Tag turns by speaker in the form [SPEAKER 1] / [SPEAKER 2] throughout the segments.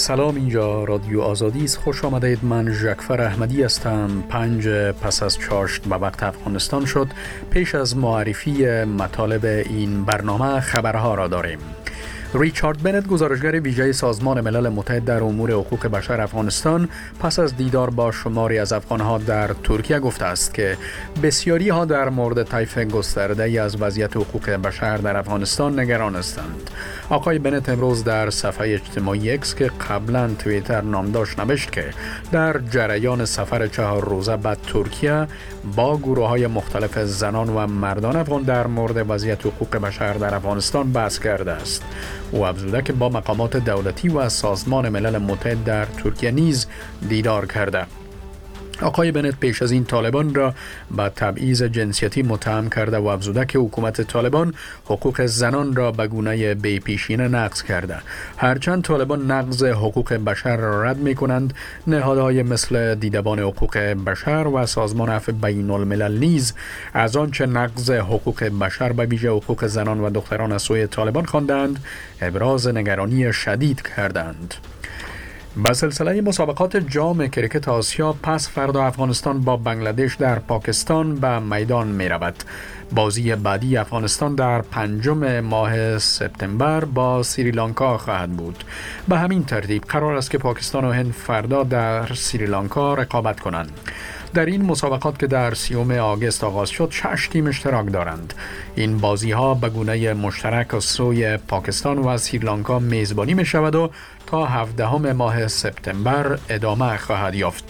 [SPEAKER 1] سلام، اینجا رادیو آزادی است. خوش آمدید. من ژکفر احمدی هستم. 5 پس از چاشت به وقت افغانستان شد. پیش از معرفی مطالب این برنامه خبرها را داریم. ریچارد بنت، گزارشگر ویژه سازمان ملل متحد در امور حقوق بشر افغانستان، پس از دیدار با شماری از افغانها در ترکیه گفته است که بسیاری ها در مورد طیف گسترده از وضعیت حقوق بشر در افغانستان نگران هستند. آقای بنت امروز در صفحه اجتماعی اکس که قبلا توییتر نام داشت نوشت که در جریان سفر 4 روزه به ترکیه با گروه های مختلف زنان و مردان افغان در مورد وضعیت حقوق بشر در افغانستان بحث کرده است. او افزوده که با مقامات دولتی و سازمان ملل متحد در ترکیه نیز دیدار کرده. آقای بنت پیش از این طالبان را به تبعیض جنسیتی متهم کرده و افزوده که حکومت طالبان حقوق زنان را به گونه بی‌پیشینه نقض کرده. هرچند طالبان نقض حقوق بشر را رد می کنند، نهادهای مثل دیدبان حقوق بشر و سازمان عفو بین الملل نیز از آنچه نقض حقوق بشر به ویژه حقوق زنان و دختران از سوی طالبان خواندند ابراز نگرانی شدید کردند. با سلسله مسابقات جام کریکت آسیا، پس فردا افغانستان با بنگلادش در پاکستان به میدان می رود. بازی بعدی افغانستان در 5 ماه سپتامبر با سریلانکا خواهد بود. به همین ترتیب قرار است که پاکستان و هند فردا در سریلانکا رقابت کنند. در این مسابقات که در 30 آگوست آغاز شد 6 تیم اشتراک دارند. این بازی ها به گونه مشترک از سوی پاکستان و سریلانکا میزبانی می شود و تا 17 ماه سپتامبر ادامه خواهد یافت.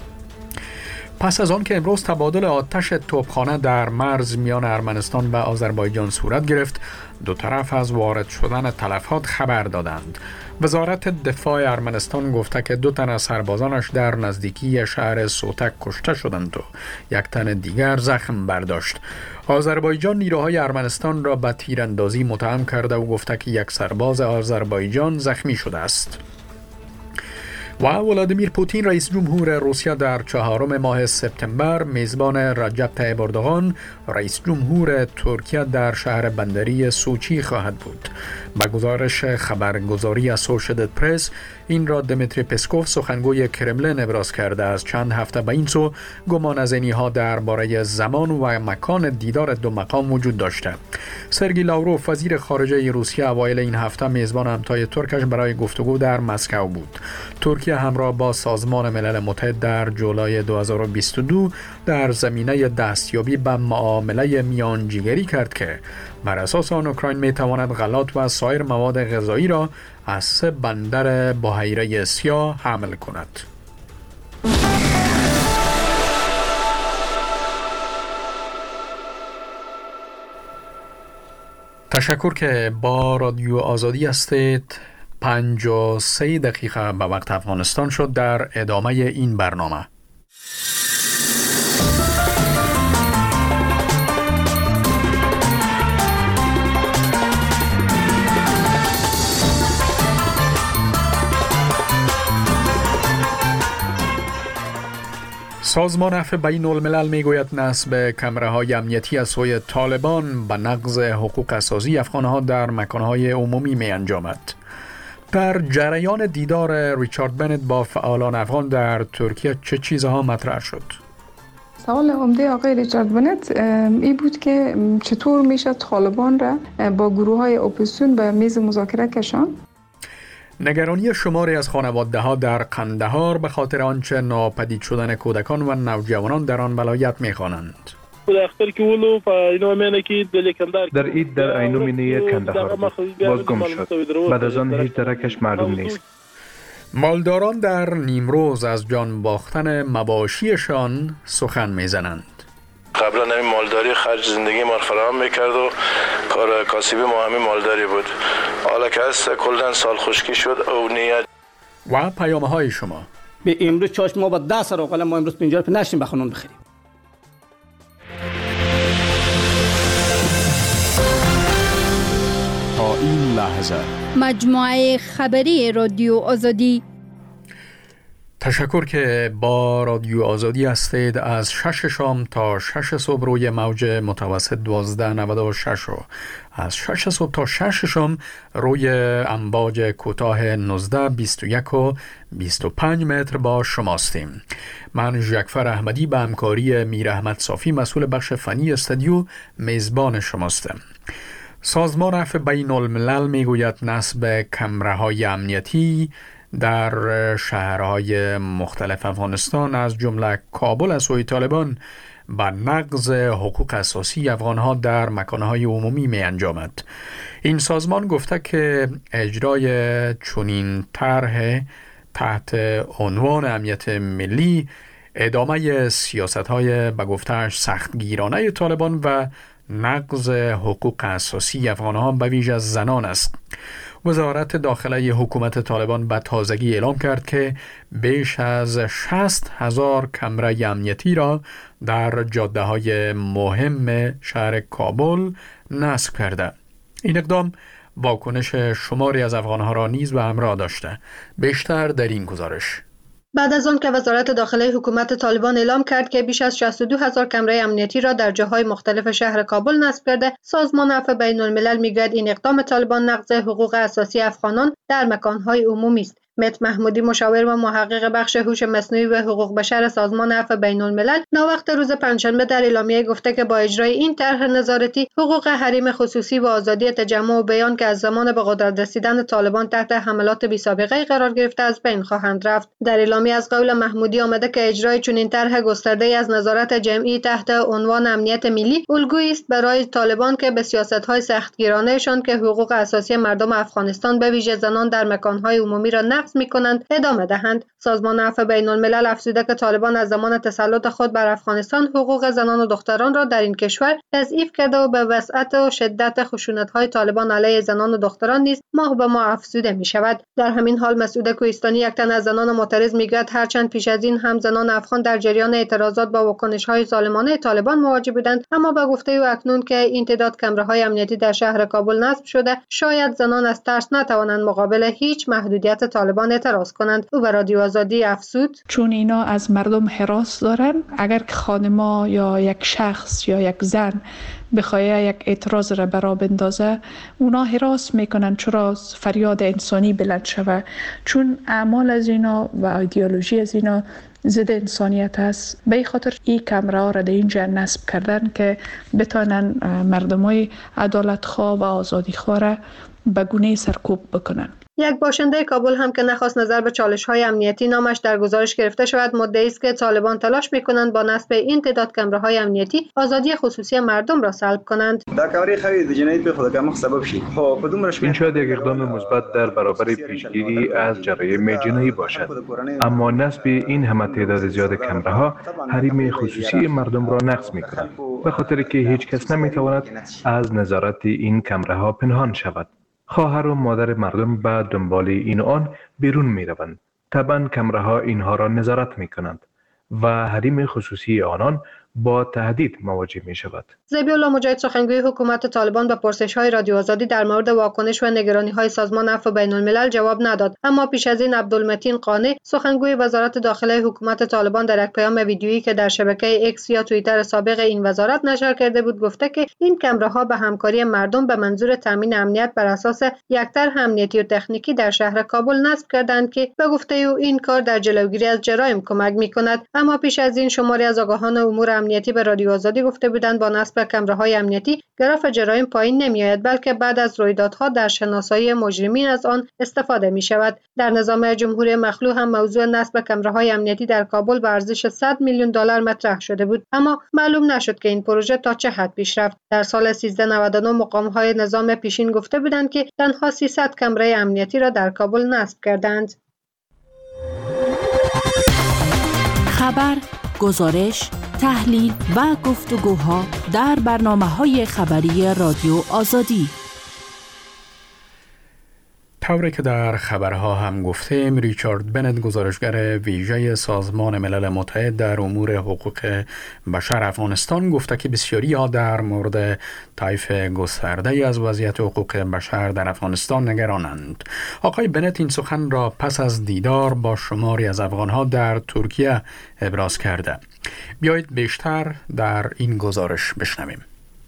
[SPEAKER 1] پس از آن که امروز تبادل آتش توپخانه در مرز میان ارمنستان و آذربایجان صورت گرفت، دو طرف از وارد شدن تلفات خبر دادند. وزارت دفاع ارمنستان گفته که 2 تن از سربازانش در نزدیکی شهر سوتک کشته شدند و 1 تن دیگر زخم برداشت. آذربایجان نیروهای ارمنستان را به تیراندازی متهم کرده و گفته که 1 سرباز آذربایجان زخمی شده است. و ولادیمیر پوتین رئیس جمهور روسیه در 4 ماه سپتامبر میزبان رجب طیب اردوغان رئیس جمهور ترکیه در شهر بندری سوچی خواهد بود. با گزارش خبرگزاری اسوشییتد پرس این را دمیتری پسکوف سخنگوی کرملین ابراز کرده. از چند هفته به این سو گمانه‌زنی ها درباره زمان و مکان دیدار 2 مقام وجود داشته. سرگئی لاوروف وزیر خارجه روسیه اوایل این هفته میزبان همتای ترکش برای گفتگو در مسکو بود. ترکیه همراه با سازمان ملل متحد در جولای 2022 در زمینه دستیابی به معامله میانجیگری کرد که بر اساس آن اوکراین می تواند غلات و سایر مواد غذایی را از 3 بندر بحیره سیاه حمل کند. تشکر که با رادیو آزادی هستید. 53 دقیقه به وقت افغانستان شد. در ادامه این برنامه سازمان عفو بین الملل میگوید نصب کمره‌های امنیتی از سوی طالبان به نقض حقوق اساسی افغان‌ها در مکان‌های عمومی می انجامد. در جریان دیدار ریچارد بنت با فعالان افغان در ترکیه چه چیزها مطرح شد؟
[SPEAKER 2] سوال عمده آقای ریچارد بنت این بود که چطور میشه طالبان را با گروه‌های اپوزیسیون به میز مذاکره کشاند.
[SPEAKER 1] نگرانی شماری از خانواده‌ها در قندهار به خاطر آنچه ناپدید شدن کودکان و نوجوانان در آن ولایت می‌خوانند.
[SPEAKER 3] در عید در عینومینه کندهار باز گم شد. بعد از آن هیچ درکش معلوم نیست.
[SPEAKER 1] مالداران در نیمروز از جان باختن مواشیشان سخن میزنند.
[SPEAKER 4] قبلا همین مالداری خرج زندگی ما فراهم میکرد و کار کاسبی ما همین مالداری بود. حالا که هست کلن سال خشکی شد او نیت.
[SPEAKER 1] و پیامه های شما
[SPEAKER 5] به امروز چاش ما با 10 سر اقل ما امروز 50 روپیه نشیم بخونون بخریم.
[SPEAKER 1] تا این لحظه
[SPEAKER 6] مجموعه خبری رادیو آزادی.
[SPEAKER 1] تشکر که با رادیو آزادی هستید. از 6 شام تا 6 صبح روی موج متوسط 1296 و از 6 صبح تا 6 شام روی امواج کوتاه 19 21 و 25 متر با شماستیم. من ژکفر احمدی به همکاری میر احمد صافی مسئول بخش فنی استودیو میزبان شماستم. سازمان عفو بین الملل میگوید نصب کمره‌های امنیتی در شهرهای مختلف افغانستان از جمله کابل از سوی طالبان به نقض حقوق اساسی افغانها در مکانهای عمومی می انجامد. این سازمان گفته که اجرای چنین طرح تحت عنوان امنیت ملی ادامه سیاست‌های به گفته‌اش سختگیرانه طالبان و نقض حقوق اساسی افغانها به ویژه زنان است. وزارت داخله حکومت طالبان به تازگی اعلام کرد که بیش از 60,000 کمره امنیتی را در جاده‌های مهم شهر کابل نصب کرده. این اقدام واکنش شماری از افغانها را نیز به همراه داشته. بیشتر در این گزارش.
[SPEAKER 6] بعد از آن که وزارت داخله حکومت طالبان اعلام کرد که بیش از 62,000 کمره امنیتی را در جاهای مختلف شهر کابل نصب کرده، سازمان عفو بین الملل میگوید این اقدام طالبان نقض حقوق اساسی افغانان در مکانهای عمومی است. مت محمودی، مشاور و محقق بخش هوش مصنوعی و حقوق بشر سازمان عفو بین الملل، ناوقت روز پنجشنبه در اعلامیه گفته که با اجرای این طرح نظارتی حقوق حریم خصوصی و آزادی تجمع و بیان که از زمان به قدرت رسیدن طالبان تحت حملات بی‌سابقه قرار گرفته از بین خواهند رفت. در اعلامیه از قول محمودی آمده که اجرای چنین طرح گسترده از نظارت جمعی تحت عنوان امنیت ملی الگویی است برای طالبان که به سیاست‌های سختگیرانه‌شان که حقوق اساسی مردم افغانستان به ویژه زنان در مکان‌های عمومی را نقض می‌کنند ادامه دهند. سازمان عفو بین الملل افزوده که طالبان از زمان تسلط خود بر افغانستان حقوق زنان و دختران را در این کشور تضعیف کرده و به وسعت و شدت خشونت‌های طالبان علیه زنان و دختران نیز ماه به ماه افزوده می‌شود. در همین حال مسعود کوهستانی، یک تن از زنان معترض، میگوید هرچند پیش از این هم زنان افغان در جریان اعتراضات با واکنش‌های ظالمانه طالبان مواجه بودند، اما به گفته او اکنون که این تعداد کمره‌های امنیتی در شهر کابل نصب شده، شاید زنان از ترس نتوانند مقابل هیچ محدودیت طالبان اعتراض کنند. او به رادیو آزادی افزود:
[SPEAKER 2] چون اینا از مردم هراس دارن، اگر که خانما یا یک شخص یا یک زن بخواه یک اعتراض را برا بندازه، اونا هراس میکنن چرا فریاد انسانی بلند شوه، چون اعمال از اینا و ایدئولوژی از اینا ضد انسانیت است. به خاطر این کمره ها را در اینجا نصب کردن که بتانن مردمای عدالت خواه و آزادی خواه را به گونه سرکوب بکنن.
[SPEAKER 6] یک باشنده کابل هم که نخواست نظر به چالش‌های امنیتی نامش در گزارش گرفته شود، مدعی است که طالبان تلاش می‌کنند با نصب این تعداد کمره‌های امنیتی آزادی خصوصی مردم را سلب کنند.
[SPEAKER 3] این شاید یک اقدام مثبت در برابر پیشگیری از جرایم جنایی باشد، اما نصب این همه تعداد زیاد کمره‌ها حریم خصوصی مردم را نقض می‌کند، به خاطر که هیچ کس نمی‌تواند از نظارت این کمره‌ها پنهان شود. خواهر و مادر مردم به دنبال این آن بیرون می روند. طبعا کمره‌ها اینها را نظارت می کنند و حریم خصوصی آنان با تهدید مواجه می شود.
[SPEAKER 6] ذبیح‌الله مجاهد، سخنگوی حکومت طالبان، به پرسش‌های رادیو آزادی در مورد واکنش و نگرانی‌های سازمان عفو بین الملل جواب نداد، اما پیش از این عبدالمتین قانع، سخنگوی وزارت داخله حکومت طالبان، در یک پیام ویدیویی که در شبکه اکس یا توییتر سابق این وزارت نشر کرده بود، گفته که این کمره‌ها به همکاری مردم به منظور تامین امنیت بر اساس یک طرح امنیتی و تکنیکی در شهر کابل نصب کردند که به گفته او این کار در جلوگیری از جرایم کمک می‌کند. اما پیش از این شماری از آگاهان امور امنیتی به رادیو آزادی گفته بودند با نصب کمره‌های امنیتی گراف جرایم پایین نمی‌آید، بلکه بعد از رویدادها در شناسایی مجرمین از آن استفاده می‌شود. در نظام جمهوری مخلوع هم موضوع نصب کمره‌های امنیتی در کابل به ارزش 100 میلیون دلار مطرح شده بود، اما معلوم نشد که این پروژه تا چه حد پیش رفت. در سال 1399 مقام‌های نظام پیشین گفته بودند که تنها 300 کمره امنیتی را در کابل نصب کردند.
[SPEAKER 7] خبر، گزارش، تحلیل و گفتگوها در برنامه‌های خبری رادیو آزادی.
[SPEAKER 1] طوری که در خبرها هم گفتیم، ریچارد بنت، گزارشگر ویژه سازمان ملل متحد در امور حقوق بشر افغانستان، گفته که بسیاری ها در مورد طیف گسترده از وضعیت حقوق بشر در افغانستان نگرانند. آقای بنت این سخن را پس از دیدار با شماری از افغانها در ترکیه ابراز کرده. بیایید بیشتر در این گزارش بشنویم.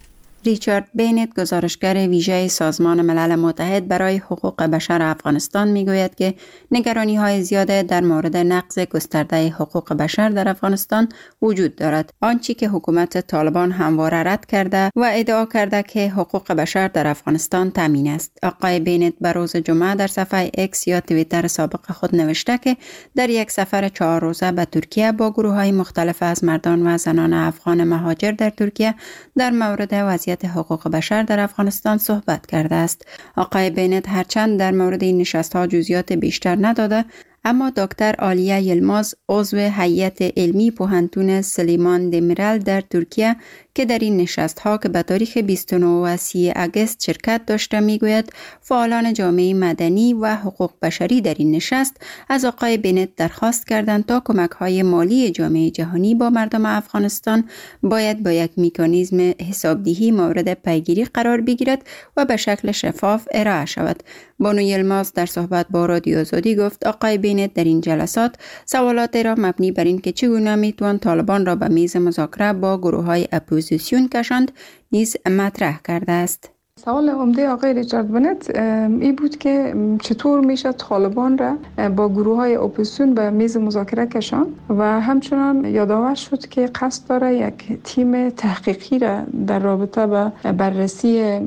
[SPEAKER 8] ریچارد بنت، گزارشگر ویژه سازمان ملل متحد برای حقوق بشر افغانستان، میگوید که نگرانی‌های زیاده در مورد نقض گسترده حقوق بشر در افغانستان وجود دارد. آنچه که حکومت طالبان همواره رد کرده و ادعا کرده که حقوق بشر در افغانستان تامین است. آقای بنت به روز جمعه در صفحه اکس یا توییتر سابق خود نوشته که در یک سفر 4 روزه به ترکیه با گروه‌های مختلف از مردان و زنان افغان مهاجر در ترکیه در مورد وضعیت حقوق بشر در افغانستان صحبت کرده است. آقای بنت هرچند در مورد این نشست‌ها جزئیات بیشتر نداده، اما دکتر آلیا یلماز، عضو هیئت علمی پوهنتون سلیمان دمیرال در ترکیه که در این نشست‌ها که به تاریخ 29 و 30 اگست شرکت داشته، میگوید فعالان جامعه مدنی و حقوق بشری در این نشست از آقای بنت درخواست کردند تا کمک‌های مالی جامعه جهانی با مردم افغانستان باید با یک مکانیزم حسابدهی مورد پیگیری قرار بگیرد و به شکل شفاف ارائه شود. بانو یلماز در صحبت با رادیو آزادی گفت آقای بنت در این جلسات سوالات را مبنی بر این که چگونه میتوان طالبان را به میز مذاکره با گروه‌های اپوزیسیون کشاند نیز مطرح کرده است.
[SPEAKER 2] سوال عمده آقای ریچارد بنت این بود که چطور میشه طالبان را با گروه‌های اپوزیسیون به میز مذاکره کشاند و همچنان یادآور شد که قصد داره یک تیم تحقیقی را در رابطه با بررسی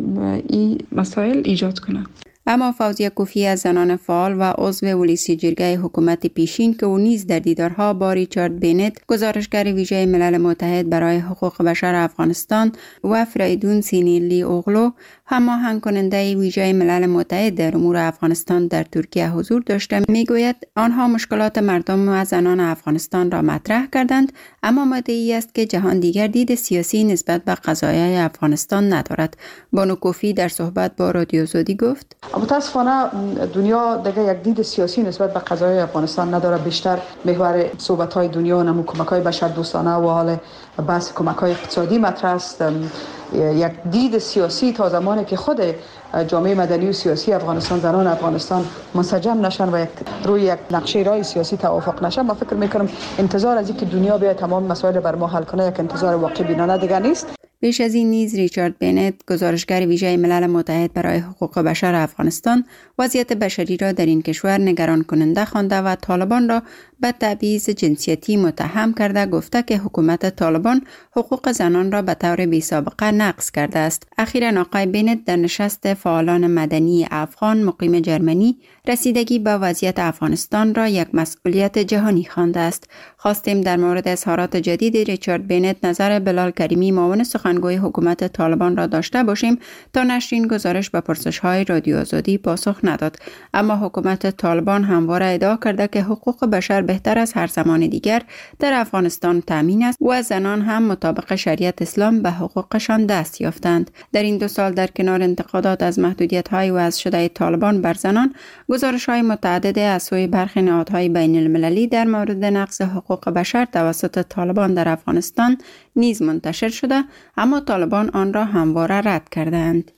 [SPEAKER 2] این مسائل ایجاد کنه.
[SPEAKER 8] اما فوزیه کوفی از زنان فعال و عضو ولیسی جرگه حکومت پیشین که او نیز در دیدارها با ریچارد بنت، گزارشگر ویژه ملل متحد برای حقوق بشر افغانستان، و فریدون سینیلی اوغلو، هماهنگ کننده ویژه ملل متحد در امور افغانستان در ترکیه حضور داشته، میگوید آنها مشکلات مردم و زنان افغانستان را مطرح کردند، اما مدعی است که جهان دیگر دید سیاسی نسبت به قضایای افغانستان ندارد. بانو کوفی در صحبت با رادیو آزادی گفت
[SPEAKER 9] متاسفانه دنیا دیگه یک دید سیاسی نسبت به قضایای افغانستان نداره. بیشتر محور صحبت‌های دنیا نمو کمک‌های بشردوستانه و حال بحث کمک‌های اقتصادی مطرح است. یک دید سیاسی تا زمانی که خود جامعه مدنی و سیاسی افغانستان، زنان افغانستان منسجم نشن و روی یک نقشه راه سیاسی توافق نشن، ما فکر می‌کنم انتظار از اینکه دنیا بیاید تمام مسائل بر ما حل کنه یک انتظار واقع بینانه دیگه نیست.
[SPEAKER 8] بیش از این نیز ریچارد بنت، گزارشگر ویژه ملل متحد برای حقوق بشر افغانستان، وضعیت بشری را در این کشور نگران کننده خوانده و طالبان را به تبعیض جنسیتی متهم کرده، گفته که حکومت طالبان حقوق زنان را به طور بی‌سابقه نقض کرده است. اخیراً آقای بنت در نشست فعالان مدنی افغان مقیم جرمنی رسیدگی به وضعیت افغانستان را یک مسئولیت جهانی خوانده است. خواستیم در مورد اظهارات جدید ریچارد بنت نظر بلال کریمی، معاون سخنگوی حکومت طالبان را داشته باشیم تا نشر این گزارش به پرسش‌های رادیو آزادی پاسخ نداد. اما حکومت طالبان همواره ادعا کرده که حقوق بشر بهتر از هر زمان دیگر در افغانستان تامین است و زنان هم مطابق شریعت اسلام به حقوقشان دست یافتند. در این 2 سال در کنار انتقادات از محدودیت‌های وضع شده طالبان بر زنان، گزارش‌های متعدد از سوی برخی نهادهای بین المللی در مورد نقض حقوق بشر توسط طالبان در افغانستان نیز منتشر شده، اما طالبان آن را همواره رد کردند.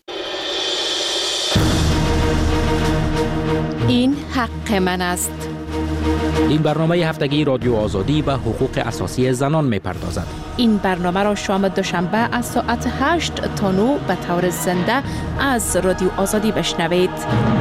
[SPEAKER 7] این حق من است.
[SPEAKER 10] این برنامه هفتگی رادیو آزادی به حقوق اساسی زنان می‌پردازد.
[SPEAKER 7] این برنامه را شام دوشنبه از ساعت 8 تا 9 به طور زنده از رادیو آزادی بشنوید.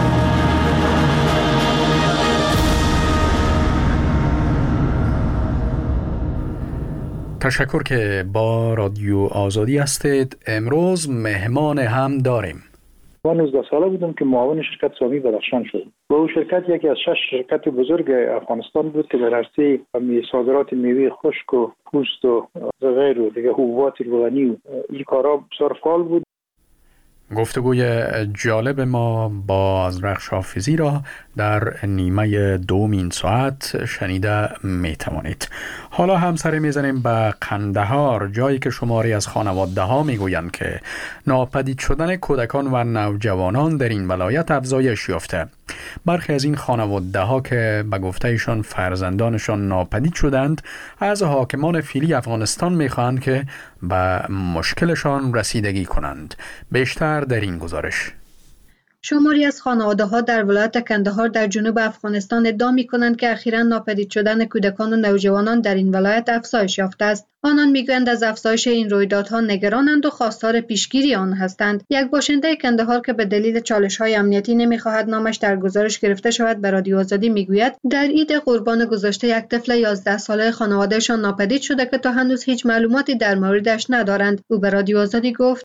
[SPEAKER 1] تشکر که با رادیو آزادی هستید. امروز مهمان هم داریم.
[SPEAKER 11] من 19 ساله بودم که معاون شرکت سامی بدخشان شدم. و او شرکت یکی از 6 شرکت بزرگ افغانستان بود که در عرصه صادرات میوه خشک و پوست و غیره و دیگه حبوبات روغنی و این کارا بسیار فعال بود.
[SPEAKER 1] گفتگوی جالب ما با ازرخش حافظی را در نیمه دوم این ساعت شنیده می توانید. حالا هم سر میزنیم به قندهار، جایی که شماری از خانواده ها می گویند که ناپدید شدن کودکان و نوجوانان در این ولایت افزایش یافته. برخی از این خانواده ها که به گفته ایشان فرزندانشان ناپدید شدند از حاکمان فعلی افغانستان می‌خواهند که به مشکلشان رسیدگی کنند. بیشتر در این گزارش.
[SPEAKER 6] شماری از خانواده‌ها در ولایت کندهار در جنوب افغانستان ادعا می‌کنند که اخیراً ناپدید شدن کودکان و نوجوانان در این ولایت افزایش یافته است. آنان میگویند از افزایش این رویدادها نگرانند و خواستار پیشگیری آن هستند. یک باشنده کندهار که به دلیل چالش‌های امنیتی نمی‌خواهد نامش در گزارش گرفته شود به رادیو آزادی میگوید در عید قربان گذشته یک طفل 11 ساله خانوادهشان ناپدید شده که تا هنوز هیچ معلوماتی در موردش ندارند. او به رادیو آزادی گفت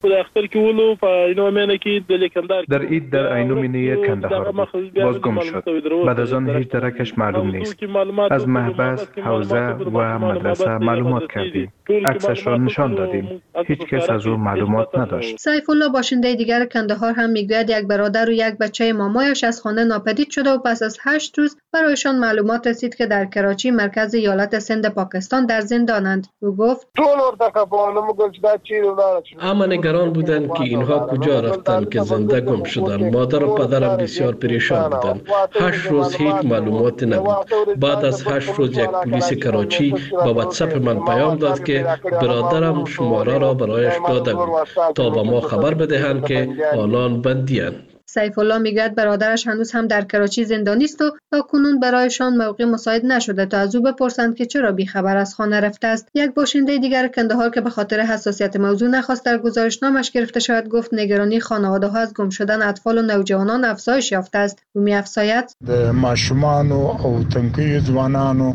[SPEAKER 3] در عید در عینومینه کندهار باز گم شد. بعد از آن هیچ درکش معلوم نیست. از محبس، حوزه و مدرسه معلومات کردیم. عکسش را نشان دادیم. هیچ کس از او معلومات نداشت.
[SPEAKER 6] سیف الله باشنده دیگر کندهار هم میگوید یک برادر و یک بچه مامایش از خانه ناپدید شده و پس از 8 روز برایشان معلومات رسید که در کراچی مرکز ایالت سند پاکستان در زندانند. او گفت
[SPEAKER 12] اما نگران بودند که اینها کجا رفتند که زنده گم شدند. مادر و پدرم بسیار پریشان بودند. 8 روز هیچ معلومات نبود. بعد از 8 روز یک پلیس کراچی با واتساپ من پیام داد که برادرم شماره را برایش داده بود تا به ما خبر بدهند که آنان بندی‌اند.
[SPEAKER 6] سیف الله میگوید برادرش هنوز هم در کراچی زندانی است و تاکنون برایشان موقع مساعد نشده تا از او بپرسند که چرا بیخبر از خانه رفته است. یک باشنده دیگر کندهار که به خاطر حساسیت موضوع نخواست در گزارشنامش گرفته شود گفت نگرانی خانواده‌ها از گم شدن اطفال و نوجوانان افزایش یافته است. او می‌افزاید
[SPEAKER 13] ماشومان او تنکي ځوانانو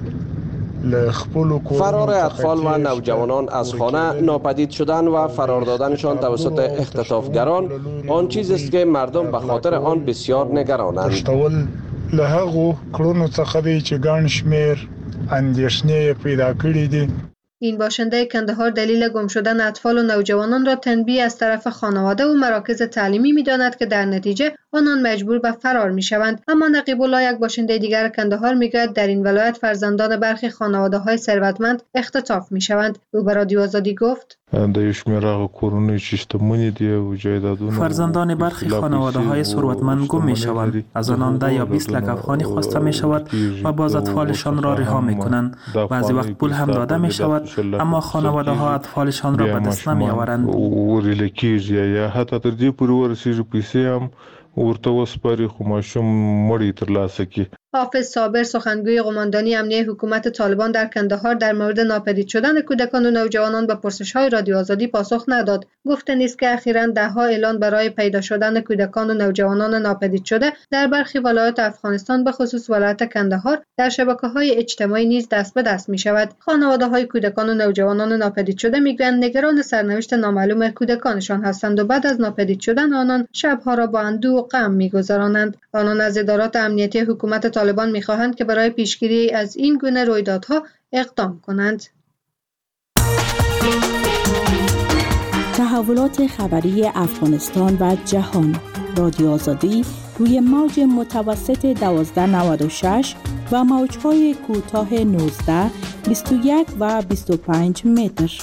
[SPEAKER 14] فرار اطفال و نوجوانان از خانه، ناپدید شدن و فرار دادنشان توسط اختطافگران آن چیزی است که مردم به خاطر آن بسیار نگرانند.
[SPEAKER 13] له هغو کړنو څخه دی چې ګڼ شمېر اندېښنې پیدا کړي دي.
[SPEAKER 6] این باشنده کندهار دلیل گم شدن اطفال و نوجوانان را تنبیه از طرف خانواده و مراکز تعلیمی می‌داند که در نتیجه آنان مجبور به فرار می‌شوند. اما نقیب الله یک باشنده دیگر کندهار می‌گوید در این ولایت فرزندان برخی خانواده‌های ثروتمند اختطاف می‌شوند. او به رادیو آزادی گفت
[SPEAKER 15] فرزندان برخی خانواده‌های ثروتمند گم می‌شوند. از آنان 10 یا 20 لک افغانی خواسته می‌شود و باز اطفالشان را رها می‌کنند. بعضی وقت پول هم داده می‌شود اما خانواده‌ها اطفالشان را به دست نمی‌آورند.
[SPEAKER 13] یا حتی تر دې پورې ورسیږي پیسې هم ورته وسپاري خو ماشوم مړی ترلاسه کړي.
[SPEAKER 6] حافظ صابر سخنگوی قماندانی امنیه حکومت طالبان در کندهار در مورد ناپدید شدن کودکان و نوجوانان به پرسش‌های رادیو آزادی پاسخ نداد. گفته نیست که اخیراً ده‌ها اعلان برای پیدا شدن کودکان و نوجوانان ناپدید شده در برخی ولایات افغانستان به خصوص ولایت کندهار در شبکه‌های اجتماعی نیز دست به دست می‌شود. خانواده‌های کودکان و نوجوانان ناپدید شده می‌گویند نگران سرنوشت نامعلوم کودکانشان هستند و بعد از ناپدید شدن آنان شب‌ها را با اندوه و غم می‌گذرانند. آنان از ادارات امنیتی حکومت طالبان می‌خواهند که برای پیشگیری از این گونه رویدادها اقدام کنند.
[SPEAKER 16] تحولات خبری افغانستان و جهان. رادیو آزادی روی موج متوسط 1296 و موج‌های کوتاه 19، 21 و 25 متر.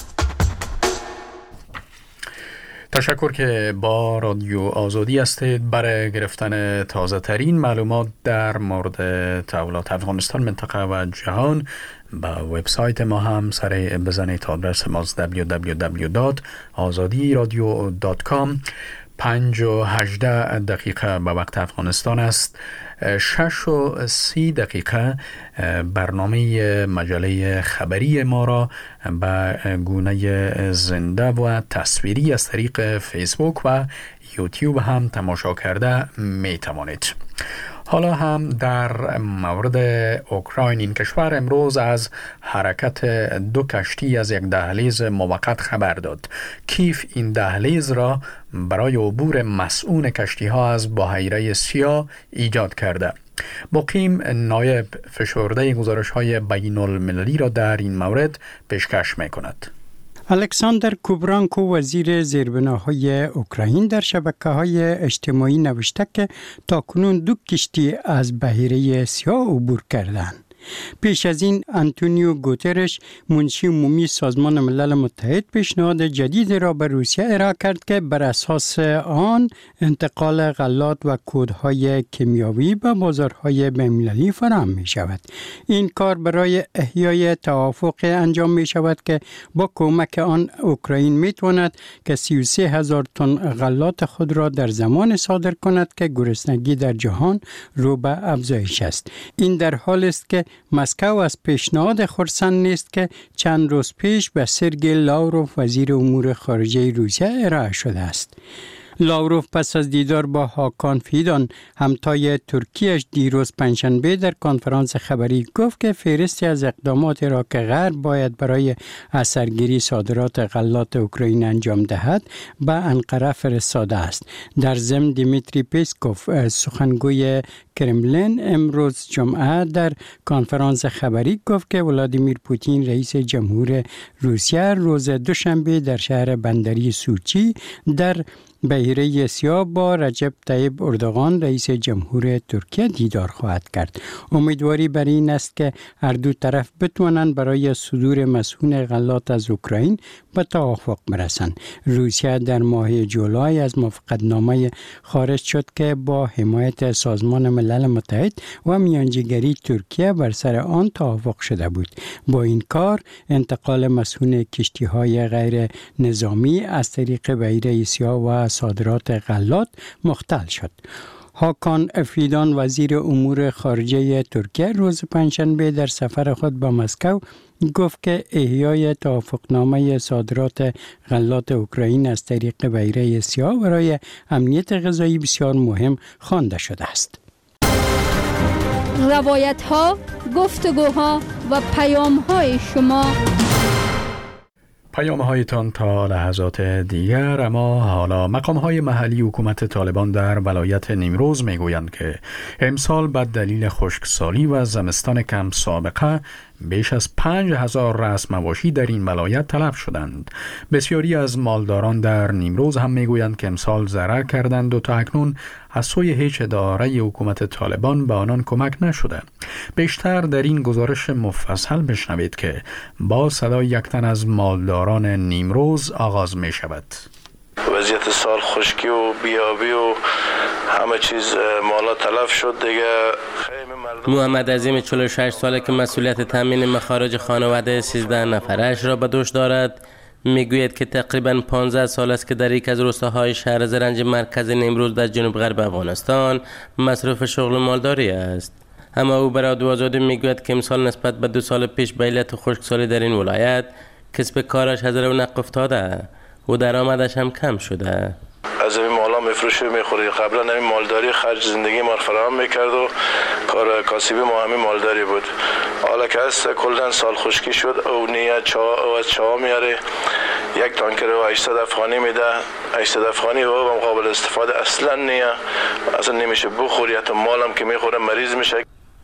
[SPEAKER 1] تشکر که با رادیو آزادی هستید برای گرفتن تازه ترین معلومات در مورد تحولات افغانستان، منطقه و جهان. به وبسایت ما هم سر بزنید. آدرس ما www.azadiradio.com. 5:18 دقیقه به وقت افغانستان است. 6:30 برنامه مجله خبری ما را به گونه زنده و تصویری از طریق فیسبوک و یوتیوب هم تماشا کرده می توانید. حالا هم در مورد اوکراین، این کشور امروز از حرکت 2 کشتی از یک دهلیز موقت خبر داد. کیف این دهلیز را برای عبور مسئول کشتی ها از بحیره سیاه ایجاد کرده. مقیم نایب فشرده گزارش های بین المللی را در این مورد پیشکش می کند.
[SPEAKER 17] الکساندر کوبرانکو وزیر زیربناهای اوکراین در شبکه‌های اجتماعی نوشته که تاکنون 2 کشتی از بحیره سیاه عبور کردند. پیش از این آنتونیو گوترش منشی عمومی سازمان ملل متحد پیشنهاد جدید را به روسیه ارائه کرد که بر اساس آن انتقال غلات و کودهای کیمیاوی به بازارهای بین‌المللی فراهم می شود. این کار برای احیای توافق انجام می شود که با کمک آن اوکراین می تواند که 33,000 تن غلات خود را در زمان صادر کند که گرسنگی در جهان رو به افزایش است. این در حال است که مسکو از پیشنهاد خرسند نیست که چند روز پیش به سرگئی لاوروف وزیر امور خارجه روسیه ارائه شده است. لاوروف پس از دیدار با هاکان فیدان همتای ترکیش دیروز پنجشنبه در کنفرانس خبری گفت که فهرستی از اقداماتی را که غرب باید برای اثرگیری صادرات غلات اوکراین انجام دهد به انقره فرستاده است. در ضمن دیمیتری پسکوف سخنگوی کرملین امروز جمعه در کنفرانس خبری گفت که ولادیمیر پوتین رئیس جمهور روسیه روز دوشنبه در شهر بندری سوچی در بحیره سیاه با رجب طیب اردوغان رئیس جمهور ترکیه دیدار خواهد کرد. امیدواری بر این است که هر دو طرف بتوانند برای صدور مسئول غلات از اوکراین به توافق برسند. روسیه در ماه جولای از موافقتنامه خارج شد که با حمایت سازمان ملل متحد و میانجیگری ترکیه بر سر آن توافق شده بود. با این کار انتقال مسئول کشتی‌های غیر نظامی از طریق بحیره سیاه و صادرات غلات مختل شد. هاکان فیدان وزیر امور خارجه ترکیه روز پنجشنبه در سفر خود به مسکو گفت که احیای توافقنامه صادرات غلات اوکراین از طریق بحیره سیاه برای امنیت غذایی بسیار مهم خوانده شده است.
[SPEAKER 18] روایت‌ها، گفتگوها و پیام‌های شما.
[SPEAKER 1] پیام‌هایتان تا لحظات دیگر. اما حالا مقام‌های محلی حکومت طالبان در ولایت نیمروز می‌گویند که امسال به دلیل خشکسالی و زمستان کم سابقه بیش از 5,000 رأس مواشی در این ولایت تلف شدند. بسیاری از مالداران در نیمروز هم میگویند که امسال ضرر کردند و تا اکنون از سوی هیچ اداره حکومت طالبان به آنان کمک نشده. بیشتر در این گزارش مفصل بشنوید که با صدای یک تن از مالداران نیمروز آغاز می شود.
[SPEAKER 4] وضعیت سال خشکی و بیابی و همه چیز مالا تلف شد دیگه.
[SPEAKER 19] محمد عظیم 46 ساله که مسئولیت تامین مخارج خانواده 13 نفرش را به دوش دارد میگوید که تقریباً 15 سال است که در یک از روستاهای شهر زرنج مرکز نیمروز در جنوب غرب افغانستان مصروف شغل مالداری است. اما او برای رادیو آزادی میگوید که امسال نسبت به 2 سال پیش به علت خشکسالی در این ولایت کسب کارش از رونق افتاده و درآمدش هم کم شده.
[SPEAKER 4] از این مالا میفروشه میخوری. قبلا این مالداری خرج زندگی ما فراهم میکرد و کار کاسبی ما همین مالداری بود. حالا که از کلن سال خشکی شد او نیه از چاه میاره، یک تانکر و 800 افغانی میده. 800 افغانی و قابل استفاده اصلا نیه، اصلا نمیشه بخوری. حتی مالم که میخوره مریض میشه.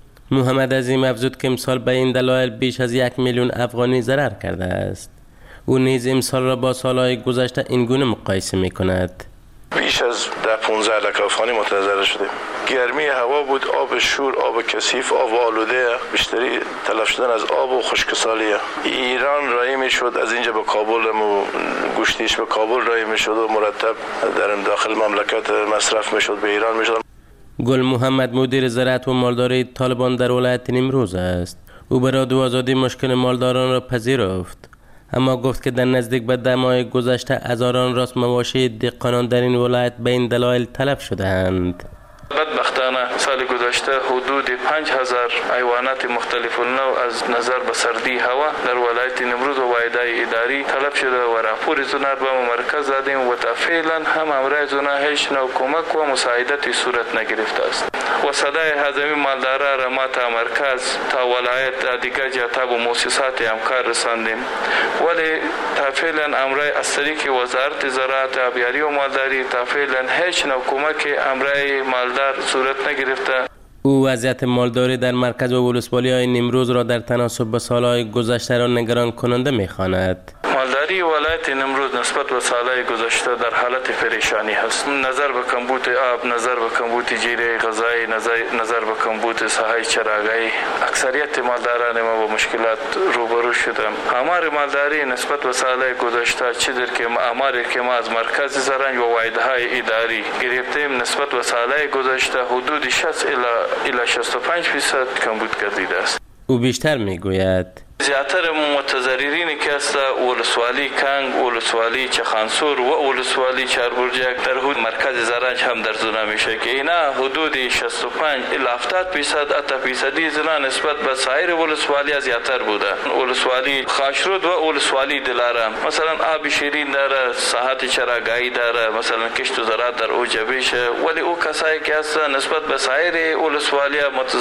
[SPEAKER 19] محمد عظیم افزود که امسال به این دلایل بیش از 1 میلیون افغانی ضرر کرده است. او نیز امسال را با سالهای گذشته این گونه مقایسه میکند.
[SPEAKER 4] بیش از 10-15 لک افغانی متضرر شدیم. گرمی هوا بود، آب شور، آب کثیف، آب آلوده، بیشتری تلف شدن از آب و خشکسالیه. ایران رای میشد از اینجا به کابل و گوشتیش به کابل رای میشد و مرتب در داخل مملکت مصرف میشد به ایران میشد.
[SPEAKER 19] گل محمد مدیر زراعت و مالداری طالبان در ولایت نیمروز است. او به رادیو آزادی مشکل مالداران را پذیرفت، اما گفت که در نزدیک به 10 ماه گذشته هزاران راس مواشی دهقانان در این ولایت به این دلایل تلف شده‌اند.
[SPEAKER 20] بدبختانه سال گذشته حدود 5,000 حیوانات مختلف النوع از نظر به سردی هوا در ولایت نیمروز و واحدهای اداری تلف شده و راپور زونار به مرکز دادیم و تا فعلا هم امرای زونا هیچ نوع کمک و مساعدتی صورت نگرفته است و صدای هزمی مالدارا را ما تا مرکز تا ولایت دیگر جهات و مؤسسات همکار رساندیم، ولی تا فعلا امرای از طریق وزارت زراعت آبیاری و مالداری تا فعلا هیچ نوع کمک امرای مالدار صورت نگرفته.
[SPEAKER 19] او وضعیت مالداری در مرکز و ولسوالی‌های نیمروز را در تناسب با سالهای گذشته را نگران کننده می‌خواند.
[SPEAKER 20] مالداری اهالی ولایت نیمروز نسبت به سالهای گذشته در حالت پریشانی هست. نظر به کمبود آب، نظر به کمبود جیره غذایی، نظر به کمبود ساحه چراغایی، اکثریت مالداران ما با مشکلات روبرو شدند. آمار مالداری نسبت به سالهای گذشته چیزی که آماری که ما از مرکز زرنج و واحدهای اداری گرفتیم نسبت به سالهای گذشته حدود 60 الی 65% کمبود گردیده است.
[SPEAKER 19] او بیشتر میگوید
[SPEAKER 20] زیاتر متضررینی که است ولسوالی کنگ، ولسوالی چخانسور و ولسوالی چاربرجک در حدود مرکز زرنج هم در زنا میشه که اینا حدود 65 الی 70% حتی فیصدی زنا نسبت به سایر ولسوالی زیاتر بوده. ولسوالی خاشرود و ولسوالی دلارام مثلا آب شیرین داره، ساحت چراگاهی داره، مثلا کشت و زراعت در او جبهشه، ولی او کسایی که است نسبت به سایر ولسوالی